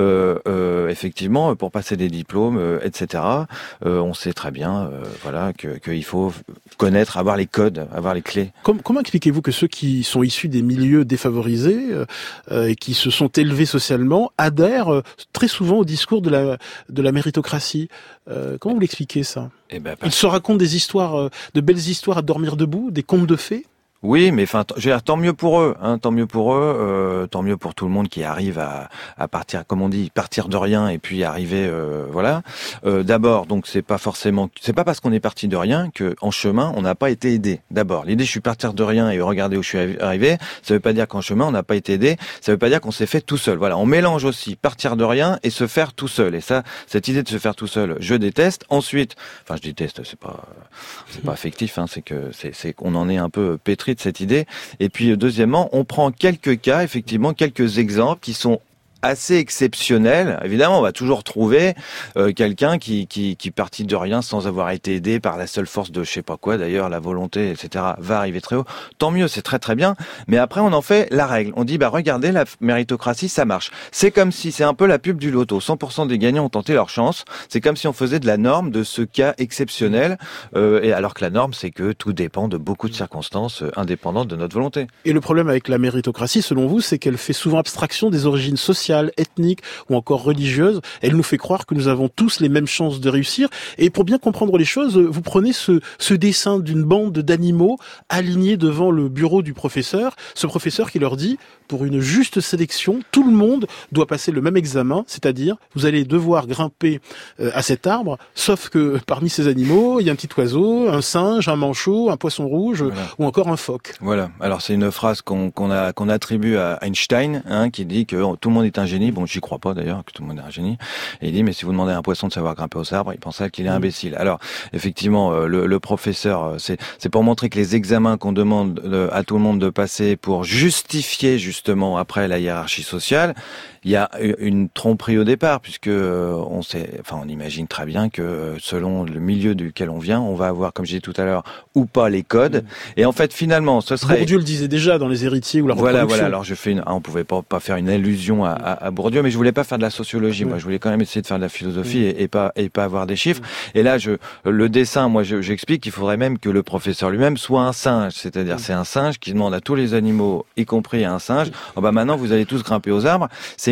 effectivement, pour passer des diplômes, etc., on sait très bien, voilà, qu'il faut connaître, avoir les codes, avoir les clés. Comment expliquez-vous que ceux qui sont issus des milieux défavorisés et qui se sont élevés socialement adhèrent très souvent au discours de la méritocratie ? Comment vous l'expliquez ça ? Ils se racontent des histoires, de belles histoires à dormir debout, des contes de fées ? Oui, mais enfin, tant mieux pour eux, tant mieux pour eux, tant mieux pour tout le monde qui arrive à partir, comme on dit, partir de rien et puis arriver, voilà. D'abord, donc c'est pas parce qu'on est parti de rien que en chemin on n'a pas été aidé. D'abord, l'idée je suis partir de rien et regardez où je suis arrivé, ça veut pas dire qu'en chemin on n'a pas été aidé, ça veut pas dire qu'on s'est fait tout seul. Voilà, on mélange aussi partir de rien et se faire tout seul. Et ça, cette idée de se faire tout seul, je déteste. Ensuite, enfin je déteste, c'est pas affectif, c'est qu'on en est un peu pétri de cette idée. Et puis deuxièmement, on prend quelques cas, effectivement, quelques exemples qui sont assez exceptionnel. Évidemment, on va toujours trouver quelqu'un qui partit de rien sans avoir été aidé par la seule force de je sais pas quoi, d'ailleurs, la volonté, etc., va arriver très haut. Tant mieux, c'est très très bien. Mais après, on en fait la règle. On dit, regardez, la méritocratie, ça marche. C'est comme si, c'est un peu la pub du loto. 100% des gagnants ont tenté leur chance. C'est comme si on faisait de la norme de ce cas exceptionnel. Et alors que la norme, c'est que tout dépend de beaucoup de circonstances indépendantes de notre volonté. Et le problème avec la méritocratie, selon vous, c'est qu'elle fait souvent abstraction des origines sociales, ethnique ou encore religieuse. Elle nous fait croire que nous avons tous les mêmes chances de réussir. Et pour bien comprendre les choses, vous prenez ce dessin d'une bande d'animaux alignés devant le bureau du professeur. Ce professeur qui leur dit, pour une juste sélection, tout le monde doit passer le même examen, c'est-à-dire vous allez devoir grimper à cet arbre, sauf que parmi ces animaux, il y a un petit oiseau, un singe, un manchot, un poisson rouge, voilà, ou encore un phoque. Voilà. Alors c'est une phrase qu'on attribue à Einstein, qui dit que tout le monde est un génie. Bon, j'y crois pas d'ailleurs que tout le monde est un génie. Et il dit, mais si vous demandez à un poisson de savoir grimper aux arbres, il pensera qu'il est imbécile. Alors, effectivement, le professeur, c'est pour montrer que les examens qu'on demande à tout le monde de passer pour justifier justement après la hiérarchie sociale, il y a une tromperie au départ, puisque on imagine très bien que selon le milieu duquel on vient, on va avoir, comme je disais tout à l'heure, ou pas les codes. Et en fait, finalement, ce serait... Bourdieu le disait déjà dans Les Héritiers ou La Reproduction. Voilà. Alors on pouvait pas faire une allusion à Bourdieu, mais je voulais pas faire de la sociologie. Moi, je voulais quand même essayer de faire de la philosophie et pas avoir des chiffres. Et là, le dessin, moi, j'explique qu'il faudrait même que le professeur lui-même soit un singe. C'est-à-dire, c'est un singe qui demande à tous les animaux, y compris à un singe, maintenant, vous allez tous grimper aux arbres. C'est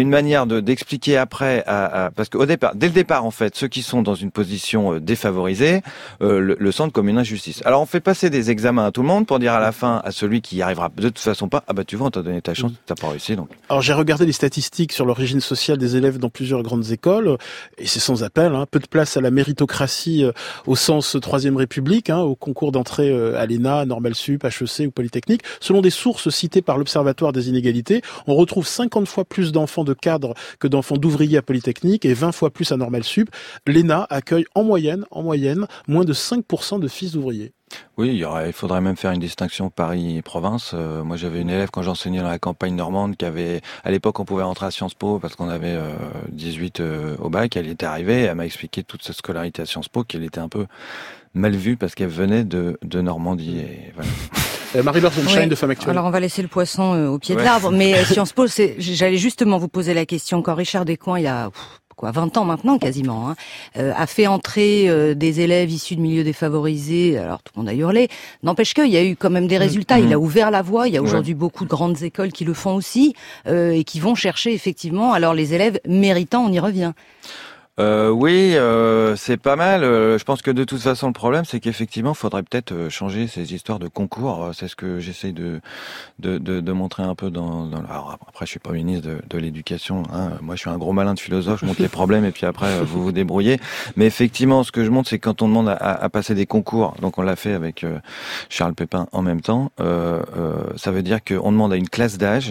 une manière d'expliquer après, parce qu'au départ, dès le départ, en fait, ceux qui sont dans une position défavorisée le sentent comme une injustice. Alors, on fait passer des examens à tout le monde pour dire à la fin à celui qui y arrivera de toute façon pas, ah bah tu vois, on t'a donné ta chance, t'as pas réussi, donc. Alors, j'ai regardé les statistiques sur l'origine sociale des élèves dans plusieurs grandes écoles, et c'est sans appel, hein, peu de place à la méritocratie au sens Troisième République, hein, au concours d'entrée à l'ENA, Normal Sup, HEC ou Polytechnique. Selon des sources citées par l'Observatoire des inégalités, on retrouve 50 fois plus d'enfants de cadres que d'enfants d'ouvriers à Polytechnique et 20 fois plus à Normal Sup. L'ENA accueille en moyenne, moins de 5% de fils d'ouvriers. Oui, il faudrait même faire une distinction Paris-Province. Moi, j'avais une élève quand j'enseignais dans la campagne normande qui avait, à l'époque, on pouvait rentrer à Sciences Po parce qu'on avait 18 au bac. Elle était arrivée, elle m'a expliqué toute sa scolarité à Sciences Po, qu'elle était un peu mal vue parce qu'elle venait de Normandie. Et voilà. Marie-Laure Sunshine de Femme Actuelle. Alors on va laisser le poisson au pied de l'arbre, mais Sciences Po, j'allais justement vous poser la question quand Richard Descoings, il y a 20 ans maintenant quasiment, a fait entrer des élèves issus de milieux défavorisés, alors tout le monde a hurlé, n'empêche qu'il y a eu quand même des résultats, il a ouvert la voie, il y a aujourd'hui beaucoup de grandes écoles qui le font aussi, et qui vont chercher effectivement, alors les élèves méritants, on y revient. Oui, c'est pas mal. Je pense que de toute façon, le problème, c'est qu'effectivement, il faudrait peut-être changer ces histoires de concours. C'est ce que j'essaye de montrer un peu Alors après, je suis pas ministre de l'éducation. Hein. Moi, je suis un gros malin de philosophe. Je montre les problèmes et puis après, vous vous débrouillez. Mais effectivement, ce que je montre, c'est que quand on demande à passer des concours, donc on l'a fait avec Charles Pépin en même temps, ça veut dire qu'on demande à une classe d'âge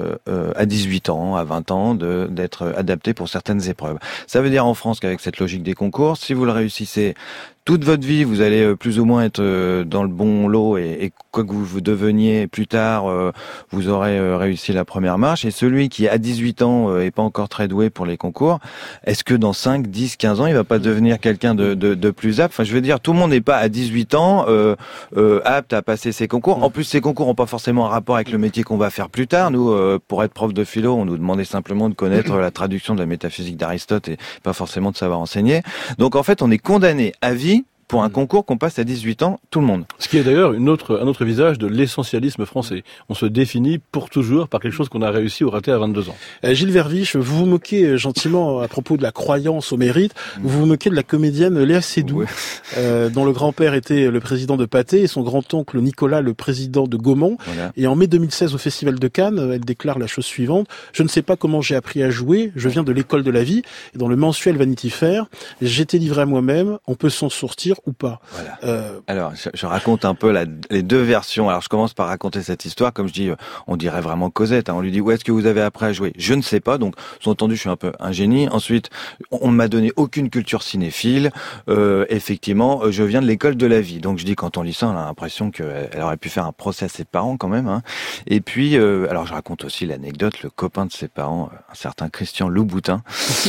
à 18 ans, à 20 ans, d'être adapté pour certaines épreuves. Ça veut dire en France qu'avec cette logique des concours, si vous le réussissez toute votre vie, vous allez plus ou moins être dans le bon lot et quoi que vous deveniez plus tard, vous aurez réussi la première marche. Et celui qui à 18 ans est pas encore très doué pour les concours, est-ce que dans 5, 10, 15 ans, il va pas devenir quelqu'un de plus apte? Enfin, je veux dire, tout le monde n'est pas à 18 ans apte à passer ces concours. En plus, ces concours n'ont pas forcément un rapport avec le métier qu'on va faire plus tard. Nous, pour être prof de philo, on nous demandait simplement de connaître la traduction de la métaphysique d'Aristote et pas forcément de savoir enseigner. Donc, en fait, on est condamné à vie pour un concours qu'on passe à 18 ans, tout le monde. Ce qui est d'ailleurs un autre visage de l'essentialisme français. On se définit pour toujours par quelque chose qu'on a réussi ou raté à 22 ans. Gilles Verviche, vous vous moquez gentiment à propos de la croyance au mérite. Vous vous moquez de la comédienne Léa Seydoux, dont le grand-père était le président de Pathé et son grand-oncle Nicolas le président de Gaumont. Voilà. Et en mai 2016 au Festival de Cannes, elle déclare la chose suivante: je ne sais pas comment j'ai appris à jouer, je viens de l'école de la vie. Et dans le mensuel Vanity Fair, j'étais livré à moi-même, on peut s'en sortir ou pas. Voilà. Alors, je raconte un peu les deux versions. Alors, je commence par raconter cette histoire. Comme je dis, on dirait vraiment Cosette. Hein. On lui dit, où est-ce que vous avez appris à jouer? Je ne sais pas. Donc, sous-entendu, je suis un peu un génie. Ensuite, on ne m'a donné aucune culture cinéphile. Effectivement, je viens de l'école de la vie. Donc, je dis, quand on lit ça, on a l'impression qu'elle aurait pu faire un procès à ses parents quand même. Hein. Et puis, alors, je raconte aussi l'anecdote. Le copain de ses parents, un certain Christian Louboutin,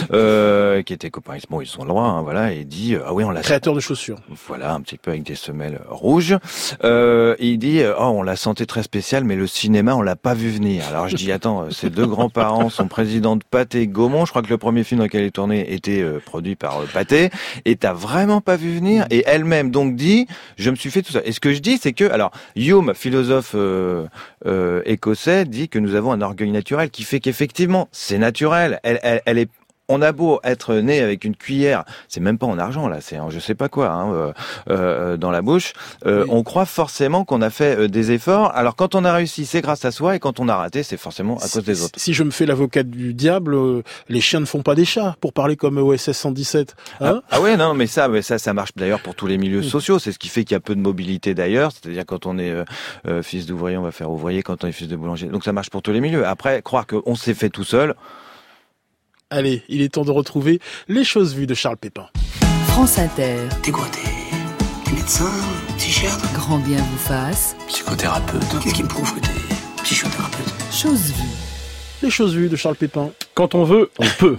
qui était copain. Bon, ils sont loin, hein, voilà. Et dit, ah oui, on l'a... Créateur de chaussures. Voilà, un petit peu avec des semelles rouges. Il dit, on la sentait très spéciale, mais le cinéma, on l'a pas vu venir. Alors je dis, attends, ses deux grands-parents sont présidents de Pathé Gaumont. Je crois que le premier film dans lequel elle est tournée était produit par Pathé. Et t'as vraiment pas vu venir. Et elle-même donc dit, je me suis fait tout ça. Et ce que je dis, c'est que, alors, Hume, philosophe écossais, dit que nous avons un orgueil naturel qui fait qu'effectivement, c'est naturel. Elle est... On a beau être né avec une cuillère, c'est même pas en argent là, c'est en je sais pas quoi, dans la bouche. On croit forcément qu'on a fait des efforts. Alors quand on a réussi, c'est grâce à soi, et quand on a raté, c'est forcément à cause des autres. Si je me fais l'avocat du diable, les chiens ne font pas des chats, pour parler comme OSS 117. Hein ouais, non, mais ça marche d'ailleurs pour tous les milieux sociaux. C'est ce qui fait qu'il y a peu de mobilité d'ailleurs. C'est-à-dire quand on est fils d'ouvrier, on va faire ouvrier. Quand on est fils de boulanger, donc ça marche pour tous les milieux. Après, croire qu'on s'est fait tout seul. Allez, il est temps de retrouver les choses vues de Charles Pépin. France Inter. T'es quoi, t'es médecin, psychiatre? Grand bien vous fasse. Psychothérapeute. Qu'est-ce qui me prouve que t'es psychothérapeute? Choses vues. Les choses vues de Charles Pépin. Quand on veut, on peut.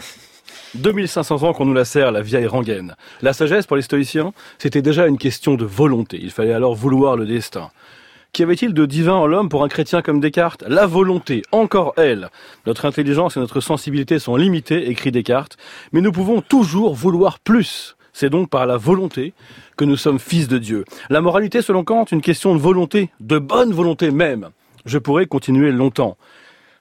2500 ans qu'on nous la sert, la vieille rengaine. La sagesse, pour les stoïciens, c'était déjà une question de volonté. Il fallait alors vouloir le destin. Qu'y avait-il de divin en l'homme pour un chrétien comme Descartes? La volonté, encore elle. Notre intelligence et notre sensibilité sont limitées, écrit Descartes, mais nous pouvons toujours vouloir plus. C'est donc par la volonté que nous sommes fils de Dieu. La moralité, selon Kant, une question de volonté, de bonne volonté même. Je pourrais continuer longtemps.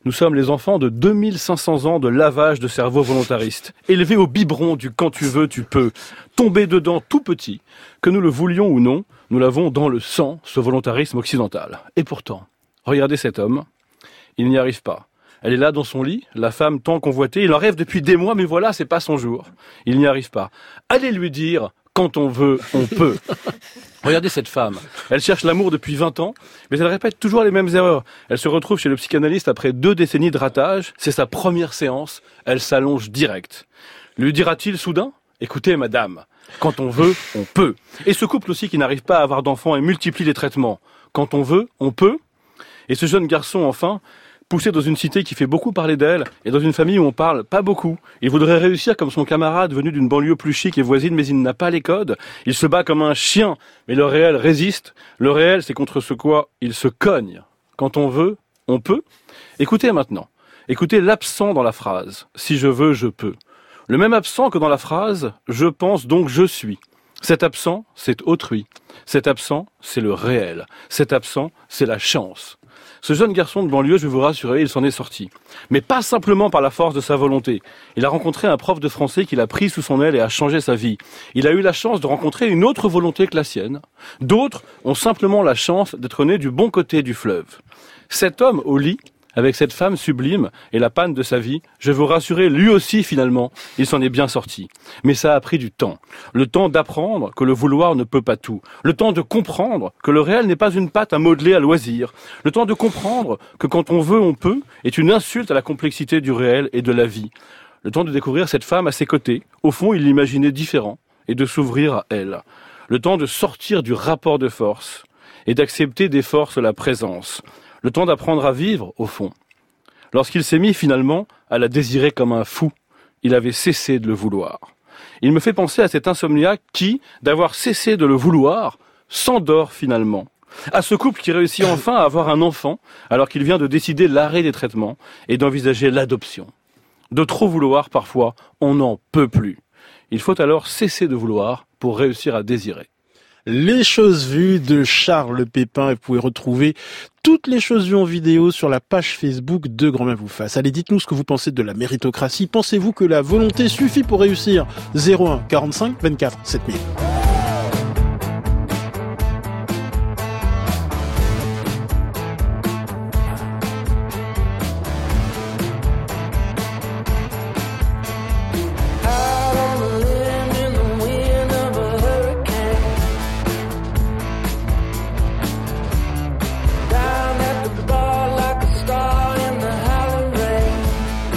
Nous sommes les enfants de 2500 ans de lavage de cerveau volontariste, élevés au biberon du quand tu veux, tu peux, tombés dedans tout petit, que nous le voulions ou non, nous l'avons dans le sang, ce volontarisme occidental. Et pourtant, regardez cet homme, il n'y arrive pas. Elle est là dans son lit, la femme tant convoitée, il en rêve depuis des mois, mais voilà, c'est pas son jour. Il n'y arrive pas. Allez lui dire, quand on veut, on peut. Regardez cette femme. Elle cherche l'amour depuis 20 ans, mais elle répète toujours les mêmes erreurs. Elle se retrouve chez le psychanalyste après 2 décennies de ratage. C'est sa première séance. Elle s'allonge direct. Lui dira-t-il soudain, écoutez madame, quand on veut, on peut. Et ce couple aussi qui n'arrive pas à avoir d'enfants et multiplie les traitements. Quand on veut, on peut. Et ce jeune garçon, enfin, poussé dans une cité qui fait beaucoup parler d'elle, et dans une famille où on parle pas beaucoup. Il voudrait réussir comme son camarade venu d'une banlieue plus chic et voisine, mais il n'a pas les codes. Il se bat comme un chien, mais le réel résiste. Le réel, c'est contre ce quoi il se cogne. Quand on veut, on peut. Écoutez maintenant. Écoutez l'absent dans la phrase. Si je veux, je peux. Le même absent que dans la phrase, je pense donc je suis. Cet absent, c'est autrui. Cet absent, c'est le réel. Cet absent, c'est la chance. Ce jeune garçon de banlieue, je vais vous rassurer, il s'en est sorti. Mais pas simplement par la force de sa volonté. Il a rencontré un prof de français qui l'a pris sous son aile et a changé sa vie. Il a eu la chance de rencontrer une autre volonté que la sienne. D'autres ont simplement la chance d'être nés du bon côté du fleuve. Cet homme au lit, avec cette femme sublime et la panne de sa vie, je vais vous rassurer, lui aussi finalement, il s'en est bien sorti. Mais ça a pris du temps. Le temps d'apprendre que le vouloir ne peut pas tout. Le temps de comprendre que le réel n'est pas une pâte à modeler à loisir. Le temps de comprendre que quand on veut, on peut, est une insulte à la complexité du réel et de la vie. Le temps de découvrir cette femme à ses côtés. Au fond, il l'imaginait différent et de s'ouvrir à elle. Le temps de sortir du rapport de force et d'accepter des forces la présence. Le temps d'apprendre à vivre, au fond. Lorsqu'il s'est mis finalement à la désirer comme un fou, il avait cessé de le vouloir. Il me fait penser à cet insomniaque qui, d'avoir cessé de le vouloir, s'endort finalement. À ce couple qui réussit enfin à avoir un enfant, alors qu'il vient de décider l'arrêt des traitements et d'envisager l'adoption. De trop vouloir, parfois, on n'en peut plus. Il faut alors cesser de vouloir pour réussir à désirer. Les choses vues de Charles Pépin, et vous pouvez retrouver toutes les choses vues en vidéo sur la page Facebook de Grand Bien vous fasse. Allez, dites-nous ce que vous pensez de la méritocratie. Pensez-vous que la volonté suffit pour réussir? 01 45 24 7000.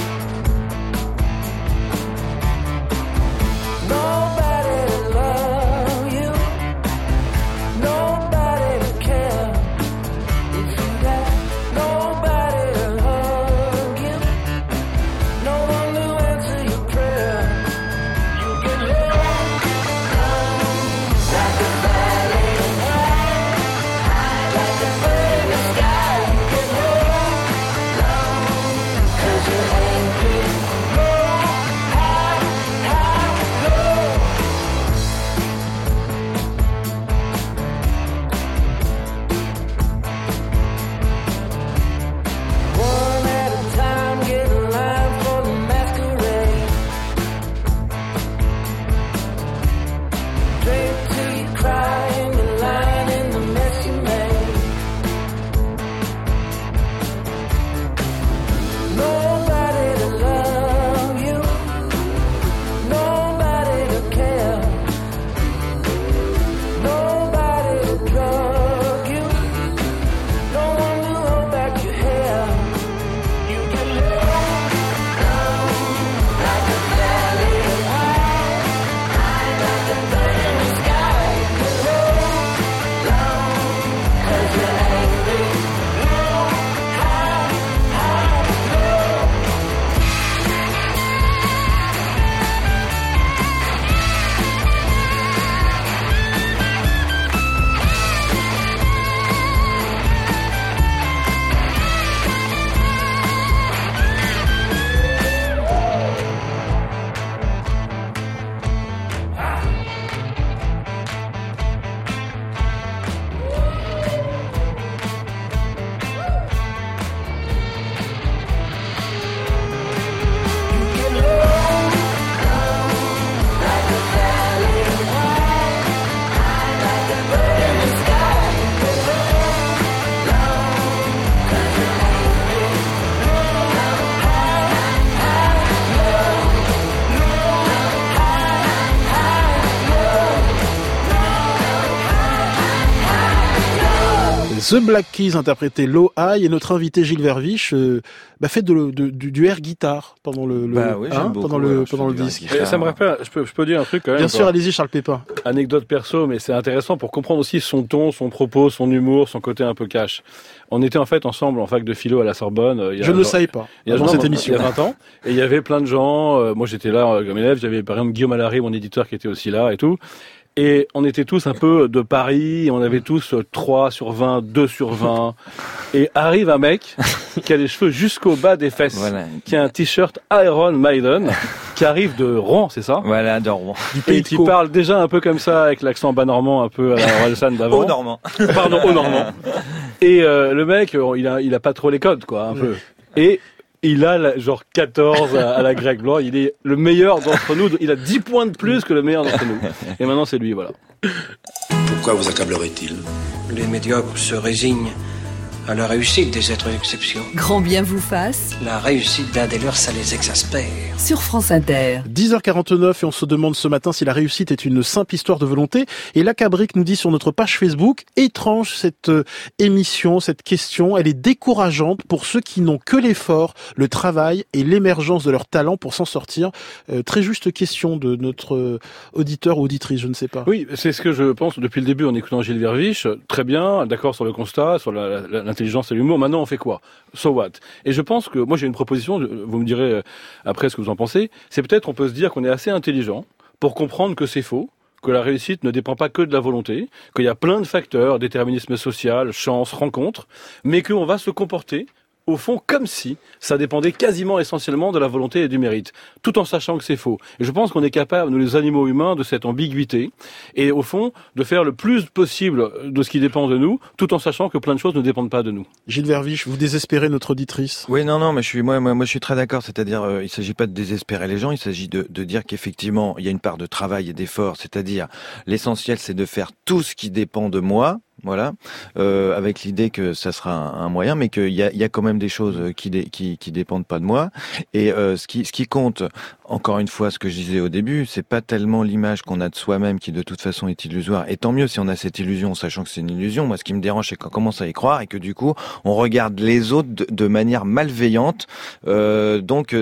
Nobody loves The Black Keys interprétait Low High et notre invité Gilles Verviche fait du air guitare pendant le disque. Et ça me rappelle, je peux dire un truc quand même. Bien sûr, allez-y Charles Pépin. Anecdote perso, mais c'est intéressant pour comprendre aussi son ton, son propos, son humour, son côté un peu cash. On était en fait ensemble en fac de philo à la Sorbonne. Je ne le savais pas. Avant cette émission. Il y a 20 ans. Et il y avait plein de gens. Moi j'étais là comme élève. J'avais par exemple Guillaume Allary, mon éditeur, qui était aussi là et tout. Et on était tous un peu de Paris, on avait tous 3 sur 20, 2 sur 20. Et arrive un mec qui a les cheveux jusqu'au bas des fesses, qui a un t-shirt Iron Maiden, qui arrive de Rouen, c'est ça? Voilà, de Rouen. Et qui parle déjà un peu comme ça, avec l'accent bas normand, un peu à la Orelsan d'avant. Au normand. Pardon, au normand. Et le mec, il a pas trop les codes, quoi, un peu. Et il a genre 14 à la Greg Blanc. Il est le meilleur d'entre nous. Il a 10 points de plus que le meilleur d'entre nous. Et maintenant, c'est lui, voilà. Pourquoi vous accablerait-il? Les médiocres se résignent à la réussite des êtres d'exception. Grand bien vous fasse. La réussite d'un des leurs, ça les exaspère. Sur France Inter. 10h49 et on se demande ce matin si la réussite est une simple histoire de volonté. Et la Cabrique nous dit sur notre page Facebook, étrange cette émission, cette question, elle est décourageante pour ceux qui n'ont que l'effort, le travail et l'émergence de leur talent pour s'en sortir. Très juste question de notre auditeur ou auditrice, je ne sais pas. Oui, c'est ce que je pense depuis le début en écoutant Gilles Verviche. Très bien, d'accord sur le constat, sur l'intelligence et l'humour. Maintenant, on fait quoi? So what? Et je pense que, moi j'ai une proposition, vous me direz après ce que vous en pensez, c'est peut-être on peut se dire qu'on est assez intelligent pour comprendre que c'est faux, que la réussite ne dépend pas que de la volonté, qu'il y a plein de facteurs, déterminisme social, chance, rencontre, mais qu'on va se comporter au fond comme si ça dépendait quasiment essentiellement de la volonté et du mérite, tout en sachant que c'est faux. Et je pense qu'on est capable, nous les animaux humains, de cette ambiguïté, et au fond, de faire le plus possible de ce qui dépend de nous, tout en sachant que plein de choses ne dépendent pas de nous. Gilles Verviche, vous désespérez notre auditrice? Oui, non, mais je suis très d'accord. C'est-à-dire, il s'agit pas de désespérer les gens, il s'agit de dire qu'effectivement, il y a une part de travail et d'effort. C'est-à-dire, l'essentiel, c'est de faire tout ce qui dépend de moi. Voilà, avec l'idée que ça sera un moyen, mais qu'il y a quand même des choses qui dépendent pas de moi. Et ce qui compte, encore une fois, ce que je disais au début, c'est pas tellement l'image qu'on a de soi-même qui de toute façon est illusoire. Et tant mieux si on a cette illusion, sachant que c'est une illusion. Moi, ce qui me dérange, c'est qu'on commence à y croire et que du coup, on regarde les autres de manière malveillante. Donc,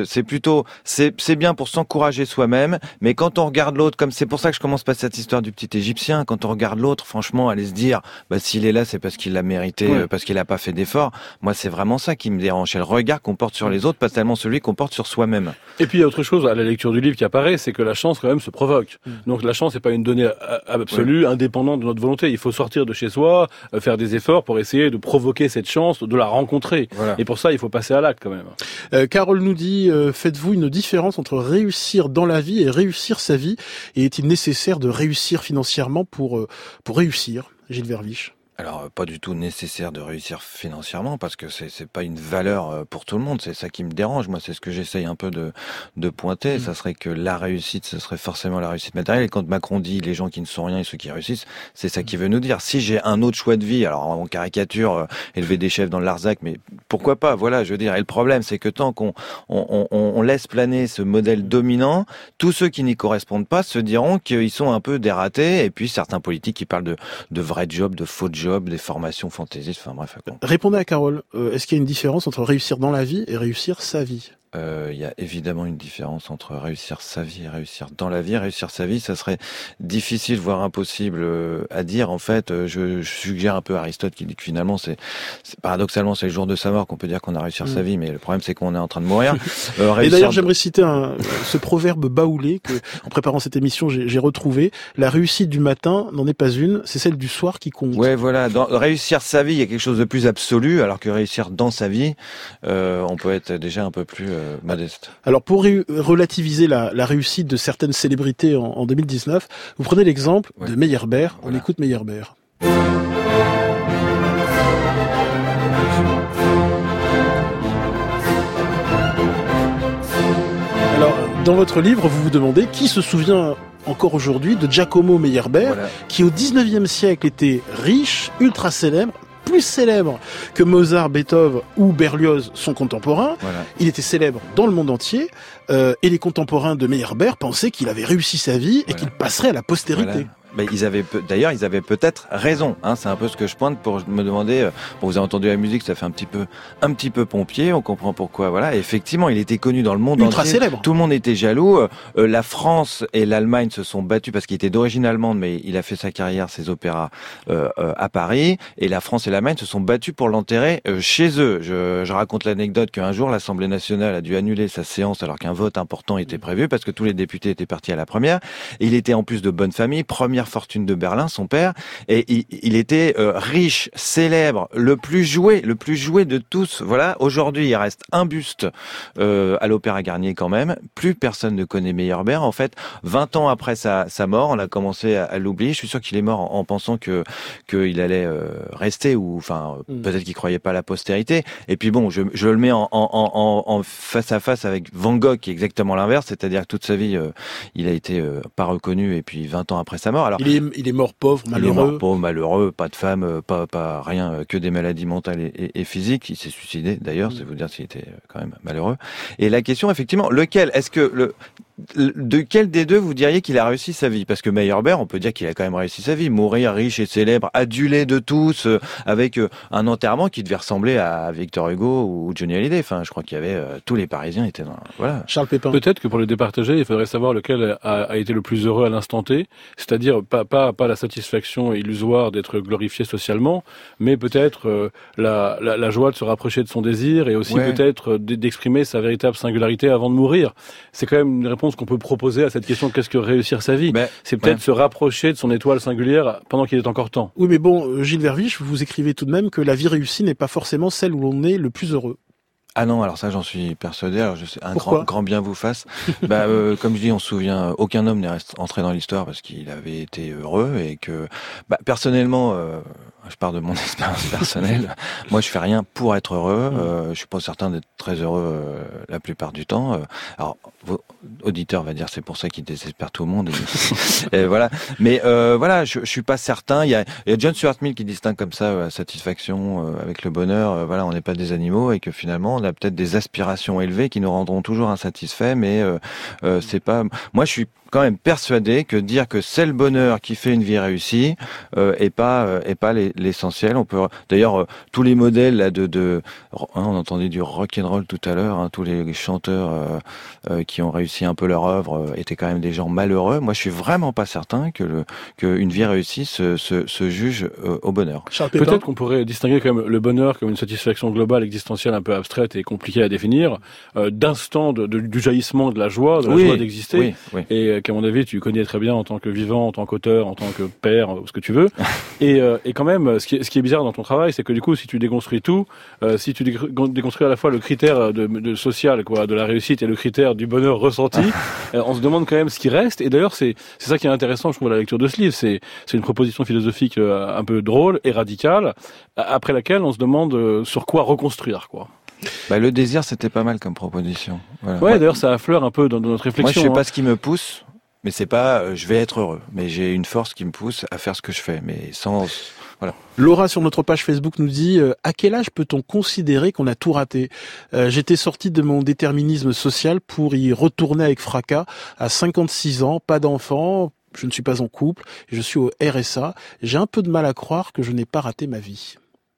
c'est bien pour s'encourager soi-même, mais quand on regarde l'autre, comme c'est pour ça que je commence par cette histoire du petit Égyptien, quand on regarde l'autre, franchement, aller se dire, s'il est là, c'est parce qu'il l'a mérité, parce qu'il a pas fait d'effort. Moi, c'est vraiment ça qui me dérange. C'est le regard qu'on porte sur les autres, pas tellement celui qu'on porte sur soi-même. Et puis, il y a autre chose à la lecture du livre qui apparaît, c'est que la chance, quand même, se provoque. Donc, la chance n'est pas une donnée absolue, indépendante de notre volonté. Il faut sortir de chez soi, faire des efforts pour essayer de provoquer cette chance, de la rencontrer. Voilà. Et pour ça, il faut passer à l'acte, quand même. Carole nous dit, faites-vous une différence entre réussir dans la vie et réussir sa vie? Et est-il nécessaire de réussir financièrement pour réussir? Gilles Verviche. Alors, pas du tout nécessaire de réussir financièrement, parce que c'est pas une valeur pour tout le monde. C'est ça qui me dérange. Moi, c'est ce que j'essaye un peu de pointer. Ça serait que la réussite, ce serait forcément la réussite matérielle. Et quand Macron dit les gens qui ne sont rien et ceux qui réussissent, c'est ça qu'il veut nous dire. Si j'ai un autre choix de vie, alors en caricature, élever des chefs dans le Larzac, mais pourquoi pas? Voilà, je veux dire. Et le problème, c'est que tant qu'on laisse planer ce modèle dominant, tous ceux qui n'y correspondent pas se diront qu'ils sont un peu dératés. Et puis certains politiques qui parlent de vrais jobs, de faux jobs, des formations fantaisistes, enfin bref. Répondez à Carole, est-ce qu'il y a une différence entre réussir dans la vie et réussir sa vie? Il y a évidemment une différence entre réussir sa vie et réussir dans la vie. Réussir sa vie, ça serait difficile, voire impossible à dire. En fait, je suggère un peu Aristote qui dit que finalement, c'est paradoxalement, c'est le jour de sa mort qu'on peut dire qu'on a réussi sa vie, mais le problème, c'est qu'on est en train de mourir. Et d'ailleurs, j'aimerais citer ce proverbe baoulé que, en préparant cette émission, j'ai retrouvé. La réussite du matin n'en est pas une, c'est celle du soir qui compte. Ouais, voilà. Réussir sa vie, il y a quelque chose de plus absolu, alors que réussir dans sa vie, on peut être déjà un peu plus modeste. Alors pour relativiser la réussite de certaines célébrités en 2019, vous prenez l'exemple de Meyerbeer. Voilà. On écoute Meyerbeer. Alors dans votre livre, vous vous demandez qui se souvient encore aujourd'hui de Giacomo Meyerbeer, qui au 19e siècle était riche, ultra célèbre, plus célèbre que Mozart, Beethoven ou Berlioz, son contemporain. Voilà. Il était célèbre dans le monde entier, et les contemporains de Meyerbeer pensaient qu'il avait réussi sa vie et qu'il passerait à la postérité. Ben, ils avaient peut-être raison. Hein, c'est un peu ce que je pointe pour me demander. Bon, vous avez entendu la musique, ça fait un petit peu pompier. On comprend pourquoi. Voilà. Et effectivement, il était connu dans le monde ultra entier. Célèbre. Tout le monde était jaloux. La France et l'Allemagne se sont battus parce qu'il était d'origine allemande, mais il a fait sa carrière, ses opéras à Paris. Et la France et l'Allemagne se sont battus pour l'enterrer chez eux. Je raconte l'anecdote qu'un jour l'Assemblée nationale a dû annuler sa séance alors qu'un vote important était prévu parce que tous les députés étaient partis à la première. Et il était en plus de bonne famille, première fortune de Berlin, son père, et il était riche, célèbre, le plus joué de tous. Voilà, aujourd'hui il reste un buste à l'Opéra Garnier quand même. Plus personne ne connaît Meyerbeer. En fait, 20 ans après sa mort, on a commencé à l'oublier. Je suis sûr qu'il est mort en pensant qu'il allait rester, ou enfin peut-être qu'il croyait pas à la postérité. Et puis bon, je le mets en face à face avec Van Gogh, qui est exactement l'inverse, c'est-à-dire que toute sa vie il a été pas reconnu, et puis 20 ans après sa mort. Alors il est mort pauvre, malheureux. Il est mort pauvre, malheureux, pas de femme, pas rien, que des maladies mentales et physiques. Il s'est suicidé d'ailleurs, c'est vous dire s'il était quand même malheureux. Et la question, effectivement, de quel des deux vous diriez qu'il a réussi sa vie? Parce que Meyerbeer, on peut dire qu'il a quand même réussi sa vie. Mourir riche et célèbre, adulé de tous, avec un enterrement qui devait ressembler à Victor Hugo ou Johnny Hallyday. Enfin, je crois qu'il y avait tous les Parisiens étaient dans... Voilà. Charles Pépin. Peut-être que pour le départager, il faudrait savoir lequel a été le plus heureux à l'instant T, c'est-à-dire pas la satisfaction illusoire d'être glorifié socialement, mais peut-être la joie de se rapprocher de son désir, et aussi peut-être d'exprimer sa véritable singularité avant de mourir. C'est quand même une réponse qu'on peut proposer à cette question: qu'est-ce que réussir sa vie? C'est peut-être se rapprocher de son étoile singulière pendant qu'il est encore temps. Oui, mais bon, Gilles Verviche, vous écrivez tout de même que la vie réussie n'est pas forcément celle où l'on est le plus heureux. Ah non, alors ça j'en suis persuadé. Alors je sais, grand bien vous fasse. Comme je dis, on se souvient, aucun homme n'est entré dans l'histoire parce qu'il avait été heureux, et que personnellement, je pars de mon expérience personnelle. Moi, je fais rien pour être heureux. Je suis pas certain d'être très heureux la plupart du temps. Alors, vos auditeurs va dire c'est pour ça qu'ils désespèrent tout le monde. Et voilà. Mais voilà, je suis pas certain. Il y a John Stuart Mill qui distingue comme ça la satisfaction avec le bonheur. Voilà, on n'est pas des animaux, et que finalement on a peut-être des aspirations élevées qui nous rendront toujours insatisfaits. Mais c'est pas. Moi, je suis quand même persuadé que dire que c'est le bonheur qui fait une vie réussie est pas l'essentiel. On peut d'ailleurs tous les modèles là on entendait du rock and roll tout à l'heure, hein, tous les chanteurs qui ont réussi un peu leur œuvre étaient quand même des gens malheureux. Moi, je suis vraiment pas certain que une vie réussie se juge au bonheur. Peut-être qu'on pourrait distinguer quand même le bonheur comme une satisfaction globale existentielle un peu abstraite et compliquée à définir, d'instant du jaillissement de la joie, joie d'exister, et qu'à mon avis tu connais très bien en tant que vivant, en tant qu'auteur, en tant que père, ce que tu veux. Et quand même, ce qui est bizarre dans ton travail, c'est que du coup, si tu déconstruis tout, si tu déconstruis à la fois le critère de social, quoi, de la réussite, et le critère du bonheur ressenti, on se demande quand même ce qui reste. Et d'ailleurs, c'est ça qui est intéressant, je trouve, à la lecture de ce livre. C'est une proposition philosophique un peu drôle et radicale, après laquelle on se demande sur quoi reconstruire, quoi. Le désir, c'était pas mal comme proposition. Voilà. Ouais, d'ailleurs, ça affleure un peu dans notre réflexion. Moi, je sais pas ce qui me pousse, mais c'est pas je vais être heureux, mais j'ai une force qui me pousse à faire ce que je fais, mais sans... Voilà. Laura, sur notre page Facebook, nous dit à quel âge peut-on considérer qu'on a tout raté? J'étais sorti de mon déterminisme social pour y retourner avec fracas à 56 ans, pas d'enfant, je ne suis pas en couple, je suis au RSA. J'ai un peu de mal à croire que je n'ai pas raté ma vie.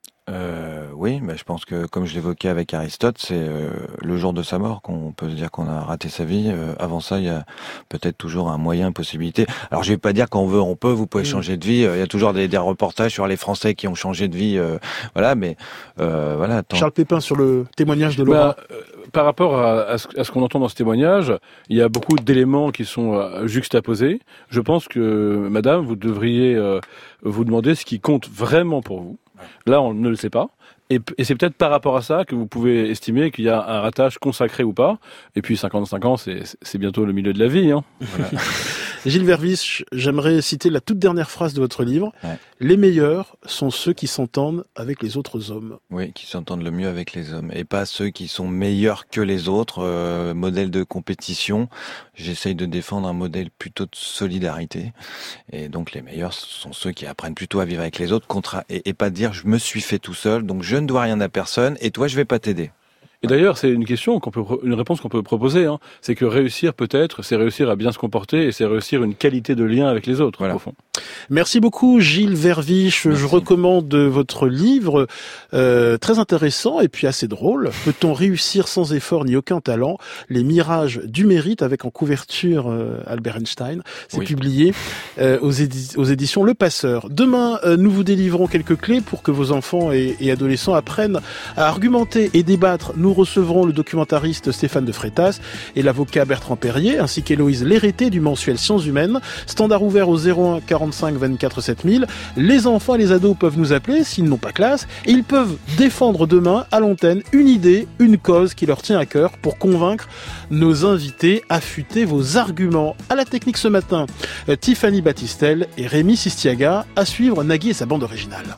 Oui, mais je pense que, comme je l'évoquais avec Aristote, c'est le jour de sa mort qu'on peut se dire qu'on a raté sa vie. Avant ça, il y a peut-être toujours un moyen, une possibilité. Alors, je vais pas dire qu'on veut, on peut, vous pouvez changer de vie. Il y a toujours des reportages sur les Français qui ont changé de vie. Voilà, mais voilà. Charles Pépin, sur le témoignage de Laura. Par rapport à ce qu'on entend dans ce témoignage, il y a beaucoup d'éléments qui sont juxtaposés. Je pense que, madame, vous devriez vous demander ce qui compte vraiment pour vous. Là, on ne le sait pas. Et c'est peut-être par rapport à ça que vous pouvez estimer qu'il y a un ratage consacré ou pas. Et puis 55 ans, c'est bientôt le milieu de la vie. Hein. Voilà. Gilles Verviche, j'aimerais citer la toute dernière phrase de votre livre. Ouais. Les meilleurs sont ceux qui s'entendent avec les autres hommes. Oui, qui s'entendent le mieux avec les hommes. Et pas ceux qui sont meilleurs que les autres. Modèle de compétition. J'essaye de défendre un modèle plutôt de solidarité. Et donc les meilleurs sont ceux qui apprennent plutôt à vivre avec les autres et pas dire je me suis fait tout seul, donc je ne dois rien à personne et toi je vais pas t'aider. Et d'ailleurs, c'est une réponse qu'on peut proposer, hein. C'est que réussir peut-être, c'est réussir à bien se comporter et c'est réussir une qualité de lien avec les autres, au fond. Merci beaucoup Gilles Verviche. Je recommande votre livre, très intéressant et puis assez drôle. Peut-on réussir sans effort ni aucun talent? Les mirages du mérite, avec en couverture Albert Einstein. C'est publié aux éditions Le Passeur. Demain, nous vous délivrons quelques clés pour que vos enfants et adolescents apprennent à argumenter et débattre. Nous recevrons le documentariste Stéphane de Freitas et l'avocat Bertrand Perrier, ainsi qu'Héloïse Lérété du mensuel Sciences Humaines. Standard ouvert au 01 45 24 7000. Les enfants et les ados peuvent nous appeler s'ils n'ont pas classe et ils peuvent défendre demain à l'antenne une idée, une cause qui leur tient à cœur pour convaincre nos invités. Affûtez vos arguments. À la technique ce matin, Tiffany Battistel et Rémi Sistiaga. À suivre Nagui et sa bande originale.